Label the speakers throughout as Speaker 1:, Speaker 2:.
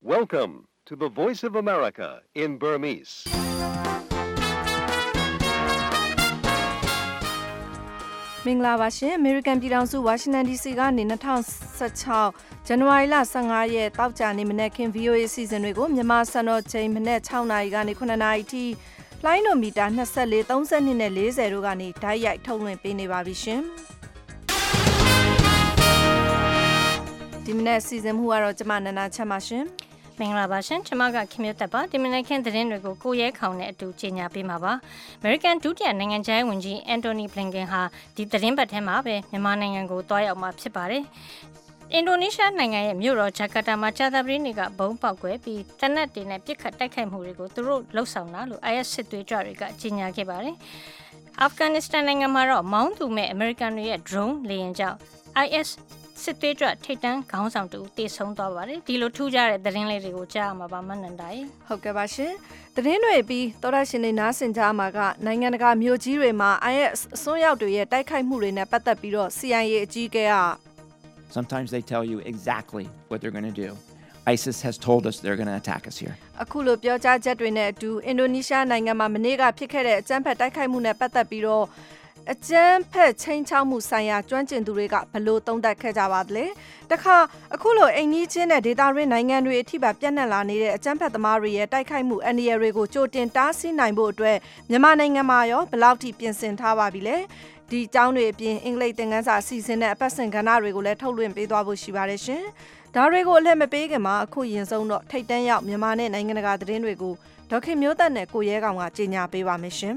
Speaker 1: Welcome to the Voice of America in Burmese.
Speaker 2: ။မင်္ဂလာပါရှင်။ American ပြည်ထောင်စု Washington DC ကနေ2016 January 15ရက်တောက်ကြနေမနေ့ခင် VOA အစီအစဉ်တွေကိုမြန်မာစံတော်ချိန်မနေ့6နာရီကနေ9နာရီထိလိုင်းနိုမီတာ24 32နဲ့40တို့ကနေဓာတ်ရိုက်ထုတ်လွှင့်ပေးနေပါပြီရှင်။ဒီမနေ့အစီအစဉ်မှုကတော့ကျမနန္ဒာချမ်းပါရှင်။
Speaker 3: မင်္ဂလာပါရှင်ကျွန်မကခင်မျိုးသက်ပါဒီမနေ့ခင်းသတင်းတွေကိုကိုရဲခေါင်နဲ့အတူကြေညာပေးမှာပါ American ဒုတိယနိုင်ငံခြားရေးဝန်ကြီး Antony Blinken ဟာဒီသတင်းပတ်ထဲမှာပဲမြန်မာနိုင်ငံကိုတွားရောက်မှာဖြစ်ပါတယ်အင်ဒိုနီးရှားနိုင်ငံရဲ့မြို့တော်ဂျကာတာမှာကြာသပတေးနေ့ကဘုံပေါက်ကွဲပြီးတနက်တွေနဲ့ပစ်ခတ်တိုက်ခိုက်မှုတွေကိုသူတို့လှုပ်ဆောင်တာလို့ IS စစ်သွေးကြွတွေကကြေညာခဲ့ပါတယ်အာဖဂန်နစ္စတန်နိုင်ငံမှာတော့မောင်းသူမဲ့အမေရိကန်တွေရဲ့ drone လေယာဉ်ကြောင့် ISစစ်သွေးကြွထိတ်တန်းခေါင်းဆောင်တူတေဆုံးသွားပါတယ်ဒီလိုထူးခြားတဲ့သတင်းလေးတွေကိုကြားရမှာပါမနန္ဒာရေ
Speaker 2: ဟုတ်ကဲ့ပါရှင်သတင်းတွေပြီးသောရရှင်တွေနားဆင်ကြမှာကနိုင်ငံတကာမြို့ကြီးတွေမှာ IS အစွန်းရောက်တွေရဲ့တိုက်ခိုက်မှုတွေနဲ့ပတ်သက်ပြီးတော့ CIA အကြီးအကဲက
Speaker 4: Sometimes they tell you exactly what they're going to do. ISIS has told us they're going to attack us here.
Speaker 2: အခုလိုပြောကြားချက်တွေနဲ့အတူအင်ဒိုနီးရှားနိုင်ငံမှာမနေ့ကဖြစ်ခဲ့တဲ့အကြမ်းဖက်တိုက်ခိုက်မှုနဲ့ပတ်သက်ပြီးတော့အကျန်းဖက်ချင်းချောက်မှုဆိုင်ရာကျွမ်းကျင်သူတွေကဘလို့သုံးသပ်ခဲ့ကြပါသလဲတခါအခုလိုအိမ်ကြီးချင်းတဲ့ဒေတာရင်းနိုင်ငံတွေအထိပါပြန့်နှံ့လာနေတဲ့အကျန်းဖက်သမားတွေရဲ့တိုက်ခိုက်မှုအန္တရာယ်တွေကိုကြိုတင်တားဆီးနိုင်ဖို့အတွက်မြန်မာနိုင်ငံမှာရောဘယ်လောက်ထိပြင်ဆင်ထားပါပြီလဲဒီအကြောင်းတွေအပြင်အင်္ဂလိပ်သင်ခန်းစာအစီအစဉ်နဲ့အပတ်စဉ်ကဏ္ဍတွေကိုလည်းထုတ်လွှင့်ပေးသွားဖို့ရှိပါတယ်ရှင်ဒါတွေကိုအလှည့်မပေးခင်မှာအခုရင်ဆုံးတော့ထိတ်တန့်ရောက်မြန်မာနဲ့နိုင်ငံတကာသတင်းတွေကိုဒေါက်ခင်မျိုးသက်နဲ့ကိုရဲကောင်ကကြေညာပေးပါမယ်ရှင်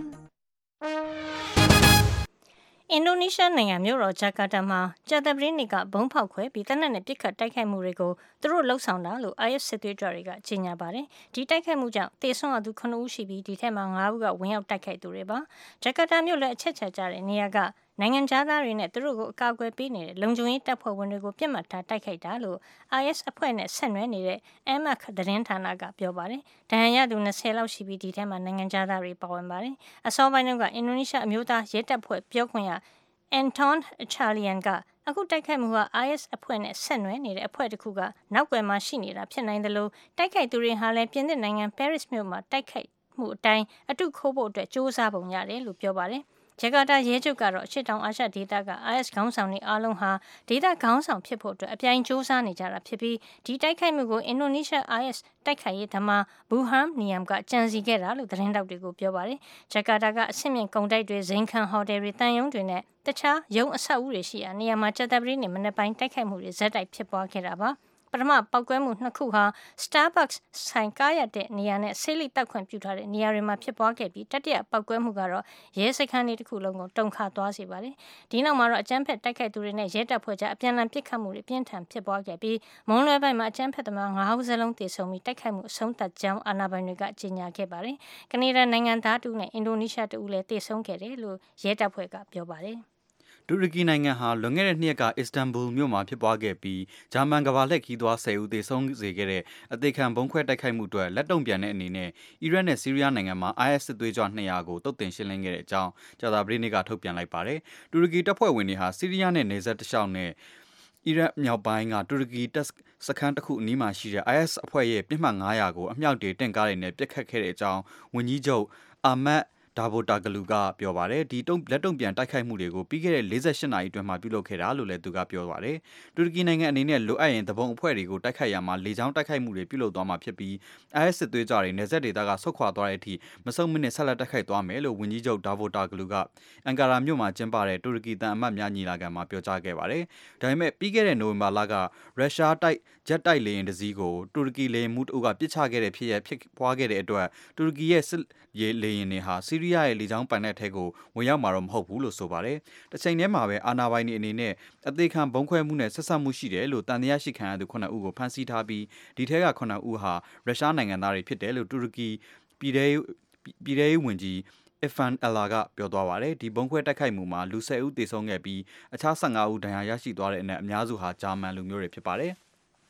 Speaker 3: အင်ဒိုနီးရှားနိုင်ငံမြို့တော်ဂျကာတာမှာကြာသပတေးနေ့ကဘုံဖောက်ခွဲပြီးတနက်နဲ့ပစ်ခတ်တိုက်ခိုက်မှုတွေကိုသူတို့လှုပ်ဆောင်တာလို့ IS စစ်သွေးကြွတွေကကြေညာပါတယ်။ဒီတိုက်ခိုက်မှုကြောင့်တေဆုံးရသူ9ဦးရှိပြီးဒီထက်မှ9ဦးကဝင်ရောက်တိုက်ခိုက်သူတွေပါ။ဂျကာတာမြို့လည်းအချက်ချာကျတဲ့နေရာကနိုင်ငံသားတွေနဲ့သူတို့ကိုအကာအကွယ်ပေးနေတဲ့လုံခြုံရေးတပ်ဖွဲ့ဝင်တွေကိုပြစ်မှတ်ထားတိုက်ခိုက်တာလို့ IS အဖွဲ့နဲ့ဆက်နွယ်နေတဲ့ Amaq သတင်းဌာနကပြောပါတယ်။ဒဏ်ရာရသူ20လောက်ရှိပြီးဒီထဲမှာနိုင်ငံသားတွေပါဝင်ပါတယ်။အစောပိုင်းကအင်ဒိုနီးရှားအမျိုးသားရဲတပ်ဖွဲ့ပြောခွင့်ရAnton Charlian ကအခုတိုက်ခိုက်မှုဟာ IS အဖွဲ့နဲ့ဆက်နွယ်နေတဲ့အဖွဲ့တစ်ခုကနောက်ွယ်မှာရှိနေတာဖြစ်နိုင်တယ်လို့တိုက်ခိုက်သူတွေဟာလည်းပြင်သစ်နိုင်ငံ Paris မြို့မှာတိုက်ခိုက်မှုအတိုင်းအတုခိုးဖို့အတွက်စ조사ပုံရတယ်လို့ပြောပါတယ်ဂျကာတာရဲချုပ်ကတော့အရှေ့တောင်အာရှဒေသက IS ခေါင်းဆောင်တွေအားလုံးဟာဒေသခေါင်းဆောင်ဖြစ်ဖို့အတွက်အပြိုင်စ조사နေကြတာဖြစ်ပြီးဒီတိုက်ခိုက်မှုကိုအင်ဒိုနီးရှား IS တိုက်ခိုက်ရေးသမား Burhan Niyam ကကြံစည်ခဲ့တာလို့သတင်းတောက်တွေကိုပြောပါတယ်ဂျကာတာကအဆင့်မြင့်ကုန်တိုက်တွေဇိမ်ခံဟိုတယ်တွေတန်ယုံတွေနဲ့တခြားရုံအဆောက်အဦတွေရှိရာနေရာမှာကြာသပတေးနေ့မနေ့ပိုင်းတိုက်ခိုက်မှုတွေဇက်တိုက်ဖြစ်ပွားခဲ့တာပါပထမပောက်ကွဲမှုနှစ်ခုဟာ Starbucks ဆိုင်ကားရတဲ့နေရာနဲ့ဆေးလိပ်တောက်ခွင့်ပြုထားတဲ့နေရာတွေမှာဖြစ်ပွားခဲ့ပြီးတတိယပောက်ကွဲမှုကတော့ရဲစခန်းလေးတစ်ခုလုံးကိုတုန်ခါသွားစေပါတယ်။ဒီနောက်မှာတော့အကြမ်းဖက်တိုက်ခိုက်သူတွေနဲ့ရဲတပ်ဖွဲ့ကြားအပြန်အလှန်ပစ်ခတ်မှုတွေပြင်းထန်ဖြစ်ပွားခဲ့ပြီးမုံလွယ်ပိုင်းမှာအကြမ်းဖက်သမား9ဦးစလုံးတေဆုံးပြီးတိုက်ခိုက်မှုအဆုံးသတ်ကြောင်းအာဏာပိုင်တွေကကြေညာခဲ့ပါတယ်။ကနေဒါနိုင်ငံသားတူနဲ့အင်ဒိုနီးရှားတူလည်းတေဆုံးခဲ့တယ်လို့ရဲတပ်ဖွဲ့ကပြောပါတယ်။
Speaker 5: တူရကီနိုင်ငံဟာလွန်ခဲ့တဲ့နှစ်ရကအစ္စတန်ဘူလ်မြို့မှာဖြစ်ပွားခဲ့ပြီးဂျာမန်ကမ္ဘာလှည့်ခီးသွွား10ဦးသေဆုံးစေခဲ့တဲ့အသေးခံဘုံခွဲတိုက်ခိုက်မှုအတွက်လက်တုံ့ပြန်တဲ့အနေနဲ့အီရတ်နဲ့ဆီးရီးယားနိုင်ငံမှာ IS စစ်သွေးကြွ200ကိုတုတ်တင်ရှင်းလင်းခဲ့တဲ့အကြောင်းကြာသပတေးနေ့ကထုတ်ပြန်လိုက်ပါတယ်။တူရကီတပ်ဖွဲ့ဝင်တွေဟာဆီးရီးယားနဲ့နယ်စပ်တစ်လျှောက်နဲ့အီရတ်မြောက်ပိုင်းကတူရကီတပ်စခန်းတစ်ခုအနီးမှာရှိတဲ့ IS အဖွဲ့ရဲ့ပြစ်မှတ်900ကိုအမြောက်တွေတင့်ကားတွေနဲ့ပစ်ခတ်ခဲ့တဲ့အကြောင်းဝန်ကြီးချုပ်အာမတ်ဒါဘိုတာဂလူကပြောပါတယ်ဒီလက်တုံ့ပြန်တိုက်ခိုက်မှုတွေကိုပြီးခဲ့တဲ့48နာရီအတွင်းမှာပြုလုပ်ခဲ့တာလို့လည်းသူကပြောပါတယ်တူရကီနိုင်ငံအနေနဲ့လိုအပ်ရင်တပုံအဖွဲ့တွေကိုတိုက်ခိုက်ရမှာလေကြောင်းတိုက်ခိုက်မှုတွေပြုလုပ်သွားမှာဖြစ်ပြီး IS စစ်သွေးကြွတွေနယ်စပ်ဒေသကဆုတ်ခွာသွားတဲ့အထိမဆုံးမနစ်ဆက်လက်တိုက်ခိုက်သွားမယ်လို့ဝန်ကြီးချုပ်ဒါဘိုတာဂလူကအန်ကာရာမြို့မှာကျင်းပတဲ့တူရကီတန်အမတ်များညီလာခံမှာပြောကြားခဲ့ပါတယ်ဒါပေမဲ့ပြီးခဲ့တဲ့နိုဝင်ဘာလကရုရှားဂျက်တိုက်လေယာဉ်တစ်စီးကိုတူရကီလေယာဉ်မှူးတို့ကပစ်ချခဲ့တဲ့ဖြစ်ပွားခဲ့တဲ့အတွက်တူရကီရဲ့စစ်လေယာဉ်တွေဟာဆီးရီးယားရဲ့လေကြောင်းပိုင်နက်ထဲကိုဝင်ရောက်မှာတော့မဟုတ်ဘူးလို့ဆိုပါတယ်။တစ်ချိန်တည်းမှာပဲအာဏာပိုင်တွေအနေနဲ့အသေးခံဘုံခွဲမှုနဲ့ဆက်စပ်မှုရှိတယ်လို့တန်တရားရှိခံရသူ9ဦးကိုဖမ်းဆီးထားပြီးဒီထဲက9ဦးဟာရုရှားနိုင်ငံသားတွေဖြစ်တယ်လို့တူရကီပြည်ထရေးဝန်ကြီးIfan Ella ကပြောသွားပါတယ်။ဒီဘုံခွဲတိုက်ခိုက်မှုမှာလူ10ဦးသေဆုံးခဲ့ပြီးအခြား15ဦးဒဏ်ရာရရှိသွားတဲ့အနက်အများစုဟာဂျာမန်လူမျိုးတွေဖြစ်ပါတယ်။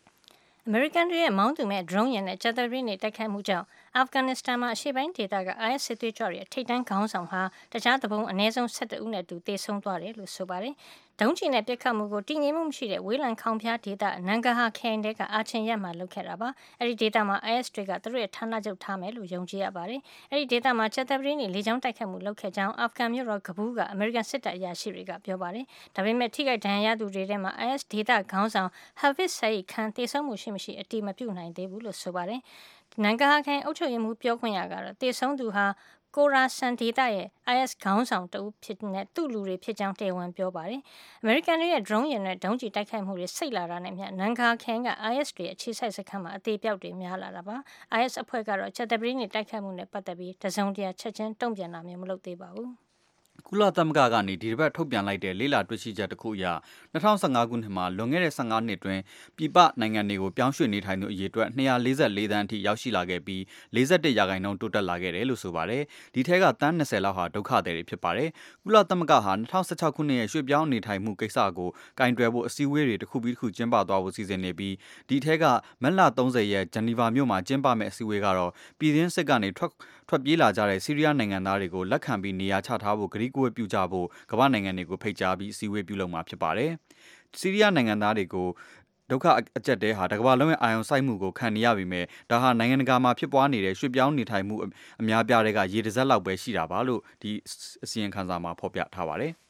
Speaker 3: American တွေရဲ့မောင်းသူမဲ့ drone ရနဲ့ကြာသပတေးနေ့တိုက်ခိုက်မှုကြောင့်အာဖဂန်နစ္စတန်မှာအရှေ့ပိုင်းဒေသက IS စစ်သွေးကြွတွေထိပ်တန်းခေါင်းဆောင်ဟာတခြားသဘုံအနည်းဆုံး12ဦးနဲ့တူတေဆုံးသွားတယ်လို့ဆိုပါတယ်။ဒုံးကျည်နဲ့ပစ်ခတ်မှုကိုတည်ငြိမ်မှုမရှိတဲ့ဝေးလံခေါင်ဖျားဒေသနန်ဂဟာခရိုင်တွေကအာချင်ရက်မှာလုပ်ခဲ့တာပါအဲ့ဒီဒေသမှာ IS တွေကသူတို့ရဲ့ဌာနချုပ်ထားမယ်လို့ယုံကြည်ရပါတယ်အဲ့ဒီဒေသမှာချက်သပရင်းတွေလေကြောင်းတိုက်ခတ်မှုလုပ်ခဲ့ကြောင်းအာဖဂန်မြို့တော်ကဘူးကအမေရိကန်စစ်တပ်အရာရှိတွေကပြောပါတယ်ဒါပေမဲ့ထိခိုက်ဒဏ်ရာရသူတွေထဲမှာ IS ဒေသခေါင်းဆောင် Hafiz Saeed Khan တေဆုံးမှုရှိမရှိအတိမပြုနိုင်သေးဘူးလို့ဆိုပါတယ်နန်ဂဟာခရိုင်အုပ်ချုပ်ရေးမှူးပြောခွင့်ရကတော့တေဆုံးသူဟာကိုရာဆန်ဒေတာရဲ့ IS ခေါင်းဆောင်တဦးဖြစ်တဲ့သူ့လူတွေဖြစ်ကြောင်းတရားဝင်ပြောပါတယ်။အမေရိကန်တွေရဲ့ drone ယာဉ်နဲ့ဒုံးကျည်တိုက်ခိုက်မှုတွေစိတ်လာတာနဲ့မျှနန်ဂါခန်က IS တွေအခြေစိုက်စခန်းမှာအသေးပြောက်တွေများလာတာပါ။ IS အဖွဲ့ကတော့ချက်သပင်းတွေတိုက်ခိုက်မှုနဲ့ပတ်သက်ပြီးတစုံတရာချက်ချင်းတုံ့ပြန်တာမျိုးမလုပ်သေးပါဘူး။
Speaker 5: ကုလသမဂ္ဂကနေဒီတစ်ပတ်ထုတ်ပြန်လိုက်တဲ့လေးလာတွေ့ရှိချက်တစ်ခုအရ2015ခုနှစ်မှာလွန်ခဲ့တဲ့15နှစ်တွင်ပြည်ပနိုင်ငံတွေကိုပြောင်းရွှေ့နေထိုင်သူအရေအတွက်244တန်းအထိရောက်ရှိလာခဲ့ပြီး41%တိုးတက်လာခဲ့တယ်လို့ဆိုပါတယ်။ဒီထဲကတန်း20လောက်ဟာဒုက္ခသည်တွေဖြစ်ပါတယ်။ကုလသမဂ္ဂဟာ2016ခုနှစ်ရဲ့ရွှေ့ပြောင်းနေထိုင်မှုကိစ္စကိုကင်တွယ်ဖို့အစည်းအဝေးတွေတစ်ခုပြီးတစ်ခုကျင်းပသွားဖို့စီစဉ်နေပြီးဒီထဲကမက်လ30ရက်ဂျနီဗာမြို့မှာကျင်းပမယ့်အစည်းအဝေးကတော့ပြည်တွင်းစစ်ကနေထွက်ပြေးလာကြတဲ့ဆီးရီးယားနိုင်ငံသားတွေကိုလက်ခံပြီးနေရာချထားဖို့ဂရီးကိုပြုကြဖို့ကမ္ဘာနိုင်ငံတွေကိုဖိတ်ကြားပြီးအစည်းအဝေးပြုလုပ်မှာဖြစ်ပါတယ်။ဆီးရီးယားနိုင်ငံသားတွေကိုဒုက္ခအကျက်တဲဟာတကမ္ဘာလုံးရဲ့အာရုံစိုက်မှုကိုခံနေရပြီးမြဲဒါဟာနိုင်ငံတကာမှာဖြစ်ပွားနေတဲ့ရွှေ့ပြောင်းနေထိုင်မှုအများပြားတွေကရေတစက်လောက်ပဲရှိတာပါလို့ဒီအစီရင်ခံစာမှာဖော်ပြထားပါတယ်။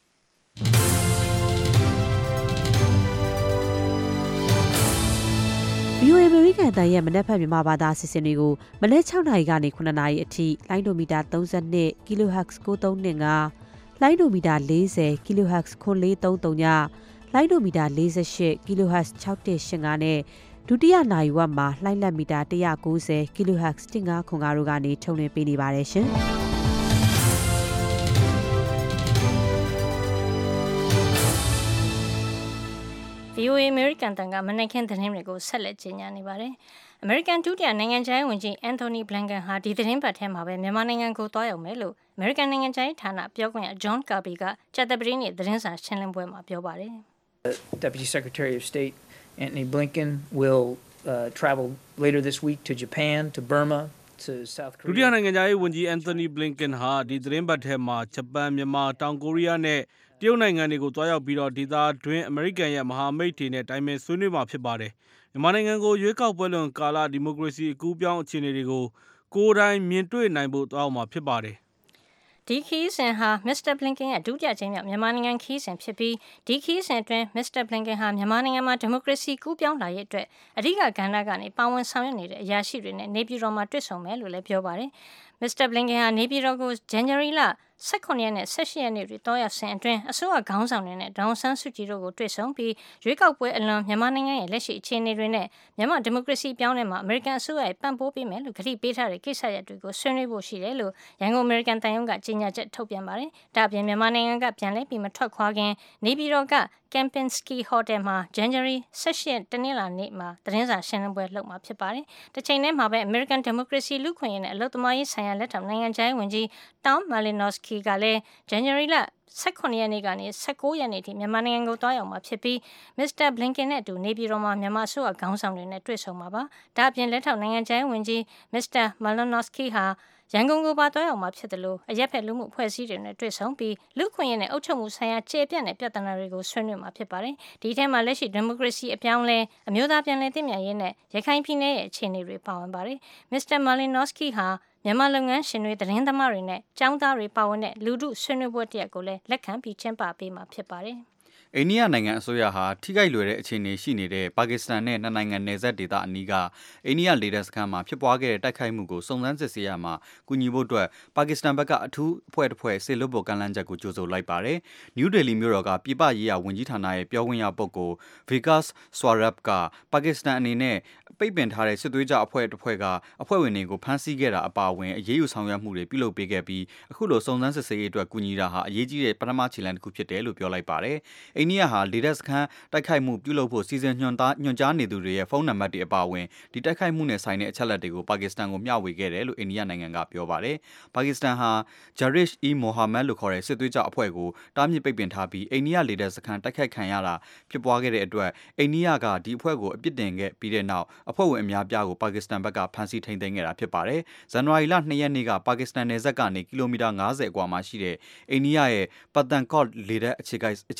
Speaker 6: VOA အမေရိကန်တန်ရဲ့မနက်ဖြန်မြန်မာဘာသာအစီအစဉ်တွေကိုမနက်6နာရီကနေ9နာရီအထိလိုင်းဒိုမီတာ32 kHz 9325လိုင်းဒိုမီတာ40 kHz 9433ညလိုင်းဒိုမီတာ48 kHz 6185နဲ့ဒုတိယနာရီဝက်မှာလိုင်းလက်မီတာ190 kHz 1505တို့ကနေထုတ်လွှင့်ပေးနေပါတယ်ရှင်။
Speaker 3: VOA American တန်ကမနက်ခင်းသတင်းတွေကိုဆက်လက်ကြီးညာနေပါတယ်။ American ဒုတိယနိုင်ငံခြားရေးဝန်ကြီး Anthony Blinken ဟာဒီသတင်းပတ်ထဲမှာပဲမြန်မာနိုင်ငံကိုသွားရောက်မယ်လို့ American နိုင်ငံခြားရေးဌာနပြောခွင့်ရ John Kirby ကကြာသပတေးနေ့သတင်းစာရှင်းလင်းပွဲမှာပြောပါတယ်။
Speaker 7: Deputy Secretary of State Anthony Blinken will travel later this week to Japan, to Burma, to South Korea.
Speaker 8: ဒုတိယနိုင်ငံခြားရေးဝန်ကြီး Anthony Blinken ဟာဒီသတင်းပတ်ထဲမှာဂျပန်မြန်မာတောင်ကိုရီးယားနဲ့တရုတ်နိုင်ငံတွေကိုတွားရောက်ပြီးတော့ဒေသတွင်းအမေရိကန်ရဲ့မဟာမိတ်တွေနဲ့တိုင်ပင်ဆွေးနွေးမှာဖြစ်ပါတယ်။မြန်မာနိုင်ငံကိုရွေးကောက်ပွဲလွန်ကာလဒီမိုကရေစီအကူးပြောင်းအခြေအနေတွေကိုကိုယ်တိုင်မြင်တွေ့နိုင်ဖို့သွားမှာဖြစ်ပါတယ်။
Speaker 3: ဒီခီးစဉ်ဟာ Mr. Blinken ရဲ့ဒုတိယကြိမ်မြောက်မြန်မာနိုင်ငံခီးစဉ်ဖြစ်ပြီးဒီခီးစဉ်အတွင်း Mr. Blinken ဟာမြန်မာနိုင်ငံမှာဒီမိုကရေစီကူးပြောင်းလာရေးအတွက်အဓိကကဏ္ဍကနေပါဝင်ဆောင်ရွက်နေတဲ့အရာရှိတွေနဲ့နေပြည်တော်မှာတွေ့ဆုံမယ်လို့လည်းပြောပါတယ်။ Mr. Blinken ဟာနေပြည်တော်ကို January လ18ရက်နဲ့18ရက်နေ့တွေတောရောက်စဉ်အတွင်းအစိုးရခေါင်းဆောင်တွေနဲ့ဒေါအောင်ဆန်းစုကြည်တို့ကိုတွေ့ဆုံပြီးရွေးကောက်ပွဲအလွန်မြန်မာနိုင်ငံရဲ့လက်ရှိအခြေအနေတွေနဲ့မြန်မာဒီမိုကရေစီပြောင်းလဲမှာအမေရိကန်အစိုးရရဲ့ပံ့ပိုးပေးမယ်လို့ကတိပေးထားတဲ့ကိစ္စရပ်တွေကိုဆွေးနွေးဖို့ရှိတယ်လို့ရန်ကုန်အမေရိကန်တန်ယုံကကြေညာချက်ထုတ်ပြန်ပါတယ်။ဒါ့အပြင်မြန်မာနိုင်ငံကပြန်လဲပြီးမထွက်ခွာခင်နေပြည်တော်ကKempinski Hotel မှာ January 18ရက်တနင်္လာနေ့မှာသတင်းစာရှင်းလင်းပွဲလုပ်မှာဖြစ်ပါတယ်။တစ်ချိန်တည်းမှာပဲ American Democracy လူ့ခွင့်ရေးနဲ့အလုပ်သမားရေးဆိုင်ရာလက်ထောက်နိုင်ငံခြားရေးဝန်ကြီး Tom Malinowski ကလည်း January လ18ရက်နေ့ကနေ19ရက်နေ့ထိမြန်မာနိုင်ငံကိုတွားရောက်မှာဖြစ်ပြီး Mr. Blinken နဲ့အတူနေပြည်တော်မှာမြန်မာအစိုးရခေါင်းဆောင်တွေနဲ့တွေ့ဆုံမှာပါ။ဒါ့အပြင်လက်ထောက်နိုင်ငံခြားရေးဝန်ကြီး Mr. Malinowski ဟာရန်ကုန်ကိုပါတွားရောက်မှာဖြစ်တယ်လို့အရက်ဖက်လူမှုအဖွဲ့အစည်းတွေနဲ့တွေ့ဆုံပြီးလူခွင့်ရေးနဲ့အုပ်ချုပ်မှုဆိုင်ရာခြေပြတ်တဲ့ပြဿနာတွေကိုဆွေးနွေးမှာဖြစ်ပါတယ်။ဒီထဲမှာလက်ရှိဒီမိုကရေစီအပြောင်းလဲအမျိုးသားပြန်လည်သင့်မြတ်ရေးနဲ့ရခိုင်ပြည်နယ်ရဲ့အခြေအနေတွေပါဝင်ပါတယ်။ Mr. Malinowski ဟာမြန်မာလုပ်ငန်းရှင်တွေသတင်းသမားတွေနဲ့ကျောင်းသားတွေပါဝင်တဲ့လူထုဆွေးနွေးပွဲတစ်ရပ်ကိုလည်းလက်ခံပြီးကျင်းပပေးမှာဖြစ်ပါတယ်။
Speaker 5: အိန္ဒိယနိုင်ငံအစိုးရဟာထိခိုက်လွယ်တဲ့အခြေအနေရှိနေတဲ့ပါကစ္စတန်နဲ့နှစ်နိုင်ငံနယ်စပ်ဒေသအနီးကအိန္ဒိယလေတပ်စခန်းမှာဖြစ်ပွားခဲ့တဲ့တိုက်ခိုက်မှုကိုစုံစမ်းစစ်ဆေးရမှာကူညီဖို့အတွက်ပါကစ္စတန်ဘက်ကအထူးအဖွဲ့တစ်ဖွဲ့စေလွှတ်ဖို့ကမ်းလှမ်းချက်ကိုကြိုဆိုလိုက်ပါတယ်။ New Delhi မြို့တော်ကပြည်ပရေးရာဝန်ကြီးဌာနရဲ့ပြောခွင့်ရပုဂ္ဂိုလ် Vikas Swarab ကပါကစ္စတန်အနေနဲ့ပိတ်ပင်ထားတဲ့စစ်သွေးကြွအဖွဲ့တစ်ဖွဲ့ကအဖွဲ့ဝင်တွေကိုဖမ်းဆီးခဲ့တာအပါအဝင်အရေးယူဆောင်ရွက်မှုတွေပြုလုပ်ပေးခဲ့ပြီးအခုလိုစုံစမ်းစစ်ဆေးရေးအတွက်ကူညီတာဟာအရေးကြီးတဲ့ပထမခြေလှမ်းတစ်ခုဖြစ်တယ်လို့ပြောလိုက်ပါတယ်။အိန္ဒိယဟာလေတပ်စခန်းတိုက်ခိုက်မှုပြုလုပ်ဖို့စီစဉ်ညွှန်ကြားနေသူတွေရဲ့ဖုန်းနံပါတ်တွေအပါအဝင်ဒီတိုက်ခိုက်မှုနဲ့ဆိုင်တဲ့အချက်အလက်တွေကိုပါကစ္စတန်ကိုမျှဝေခဲ့တယ်လို့အိန္ဒိယနိုင်ငံကပြောပါတယ်။ပါကစ္စတန်ဟာ Jaish-e-Mohammed လို့ခေါ်တဲ့စစ်သွေးကြွအဖွဲ့ကိုတားမြစ်ပိတ်ပင်ထားပြီးအိန္ဒိယလေတပ်စခန်းတိုက်ခိုက်ခံရတာဖြစ်ပွားခဲ့တဲ့အတွက်အိန္ဒိယကဒီအဖွဲ့ကိုအပြစ်တင်ခဲ့ပြီးတဲ့နောက်အဖွဲ့ဝင်အများပြားကိုပါကစ္စတန်ဘက်ကဖမ်းဆီးထိန်းသိမ်းခဲ့တာဖြစ်ပါတယ်။ဇန်နဝါရီလ2ရက်နေ့ကပါကစ္စတန်နယ်စပ်ကနေကီလိုမီတာ90အကွာမှာရှိတဲ့အိန္ဒိယရဲ့ Pathankot လေတပ်အခြေစိုက်စခန်း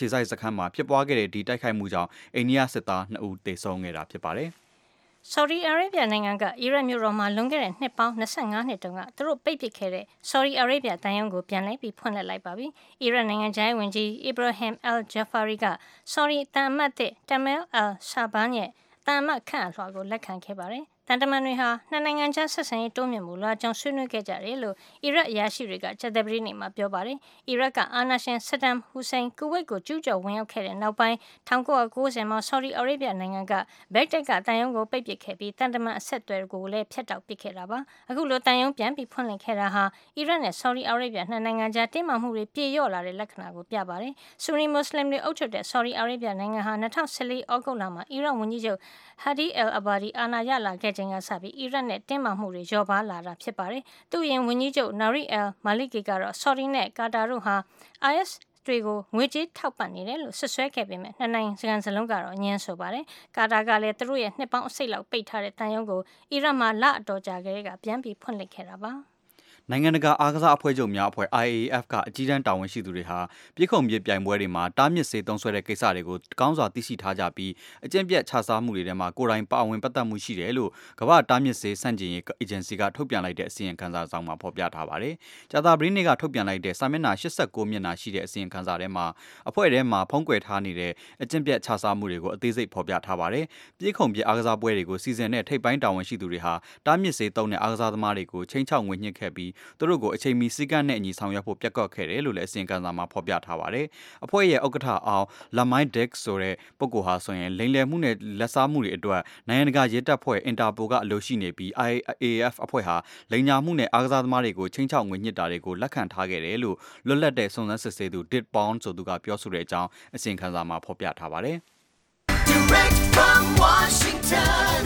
Speaker 5: န်းမှာဖြစ်ပွားခဲ့တဲ့ဒီတိုက်ခိုက်မှုကြောင့်အိန္ဒိယစစ်သား2ဦးသေဆုံးခဲ့တာဖြစ်ပါတယ်
Speaker 3: Saudi Arabia နိုင်ငံကအီရတ်မြို့တော်မှာလွန်ခဲ့တဲ့နှစ်ပေါင်း25နှစ်တုန်းကသူတို့ပိတ်ပစ်ခဲ့တဲ့ Saudi Arabia တန်ယုံကိုပြန်လည်ပြီးဖွင့်လှစ်လိုက်ပါပြီ။အီရတ်နိုင်ငံခြားရေးဝန်ကြီး Ibrahim Al-Jafari က Saudi တန်အမတ်တစ် Tamim Al-Shaban ရဲ့တန်အမတ်ခန့်အလွှာကိုလက်ခံခဲ့ပါတယ်။တန်တမန်တွေဟာနှစ်နိုင်ငံကြားဆက်ဆံရေးတိုးမြင့်မှုလာကြောင်းဆွေးနွေးခဲ့ကြတယ်လို့အီရတ်အရာရှိတွေကကြာသပတေးနေ့မှာပြောပါတယ်။အီရတ်ကအာဏာရှင်ဆဒမ်ဟူစိန်ကူဝိတ်ကိုကျူးကျော်ဝင်ရောက်ခဲ့တဲ့နောက်ပိုင်း1990မှာဆော်ဒီအာရေဗျနိုင်ငံကဘက်တက်ကတန်ယုံကိုပိတ်ပစ်ခဲ့ပြီးတန်တမန်အဆက်အသွယ်ကိုလည်းဖျက်တောက်ပစ်ခဲ့တာပါ။အခုလိုတန်ယုံပြန်ပြီးဖွင့်လှစ်ခဲ့တာဟာအီရတ်နဲ့ဆော်ဒီအာရေဗျနှစ်နိုင်ငံကြားတင်းမာမှုတွေပြေလျော့လာတဲ့လက္ခဏာကိုပြပါတယ်။ဆူနီမွတ်စလင်တွေအုပ်ချုပ်တဲ့ဆော်ဒီအာရေဗျနိုင်ငံဟာ2014ဩဂုတ်လမှာအီရတ်ဝန်ကြီးချုပ်Hadi al-Abadi အာဏာရလာခဲ့ချိန်ကစပြီးအီရတ်နဲ့တင်းမာမှုတွေလျော့ပါလာတာဖြစ်ပါတယ်။သူ့ရင်ဝန်ကြီးချုပ် Nari al-Maliki ကတော့ Saudi နဲ့ Qatar တို့ဟာ IS တွေကိုငွေကြေးထောက်ပံ့နေတယ်လို့ဆွဆွဲခဲ့ပေမဲ့နှစ်နိုင်ငံစလုံးကတော့ညှင်းဆိုပါတယ်။ကာတာကလည်းသူတို့ရဲ့နှစ်ပေါင်းအစိတ်လောက်ပိတ်ထားတဲ့တန်ယုံကိုအီရတ်မှာလအတော်ကြာကလေးကပြန်ပြီးဖွင့်လှစ်ခဲ့တာပါ။
Speaker 5: နိုင်ငံတကာအားကစားအဖွဲ့ချုပ်များအဖွဲ့ IAAF ကအကြီးတန်းတာဝန်ရှိသူတွေဟာပြည်ခုံပြည်ပြိုင်ပွဲတွေမှာတားမြစ်စေသုံးဆွဲတဲ့ကိစ္စတွေကိုကောင်းစွာသိရှိထားကြပြီးအကျင့်ပြတ်ခြစားမှုတွေထဲမှာကိုယ်တိုင်ပါဝင်ပတ်သက်မှုရှိတယ်လို့ကမ္ဘာ့တားမြစ်စေစန့်ကျင်ရေးအေဂျင်စီကထုတ်ပြန်လိုက်တဲ့အစီရင်ခံစာဆောင်မှာဖော်ပြထားပါတယ်။ကြာသပတေးနေ့ကထုတ်ပြန်လိုက်တဲ့စာမျက်နှာ89မျက်နှာရှိတဲ့အစီရင်ခံစာထဲမှာအဖွဲ့ထဲမှာဖုံးကွယ်ထားနေတဲ့အကျင့်ပြတ်ခြစားမှုတွေကိုအသေးစိတ်ဖော်ပြထားပါတယ်။ပြည်ခုံပြည်အားကစားပွဲတွေကိုစီစဉ်တဲ့ထိပ်ပိုင်းတာဝန်ရှိသူတွေဟာတားမြစ်စေသုံးတဲ့အားကစားသမားတွေကိုချိန်ချောက်ငွေညှစ်ခဲ့ပြီးသူတို့ကိုအချိန်မီစည်းကမ်းနဲ့အညီဆောင်ရွက်ဖို့ပြတ်ကောက်ခဲ့တယ်လို့လည်းအစီရင်ခံစာမှာဖော်ပြထားပါတယ်။အဖွဲ့ရဲ့ဥက္ကဋ္ဌအောင် Lamai Dek ဆိုတဲ့ပုဂ္ဂိုလ်ဟာဆိုရင်လိမ်လည်မှုနဲ့လက်စားမှုတွေအတွက်နိုင်ငံတကာရဲတပ်ဖွဲ့ Interpol ကအလို့ရှိနေပြီး IAAF အဖွဲ့ဟာလိမ်ညာမှုနဲ့အားကစားသမားတွေကိုချိန်ချောက်ငွေညှစ်တာတွေကိုလက်ခံထားခဲ့တယ်လို့လွတ်လပ်တဲ့စုံစမ်းစစ်ဆေးသူ Dit Bond ဆိုသူကပြောဆိုတဲ့အကြောင်းအစီရင်ခံစာမှာဖော်ပြထားပါတယ်။ Direct from Washington,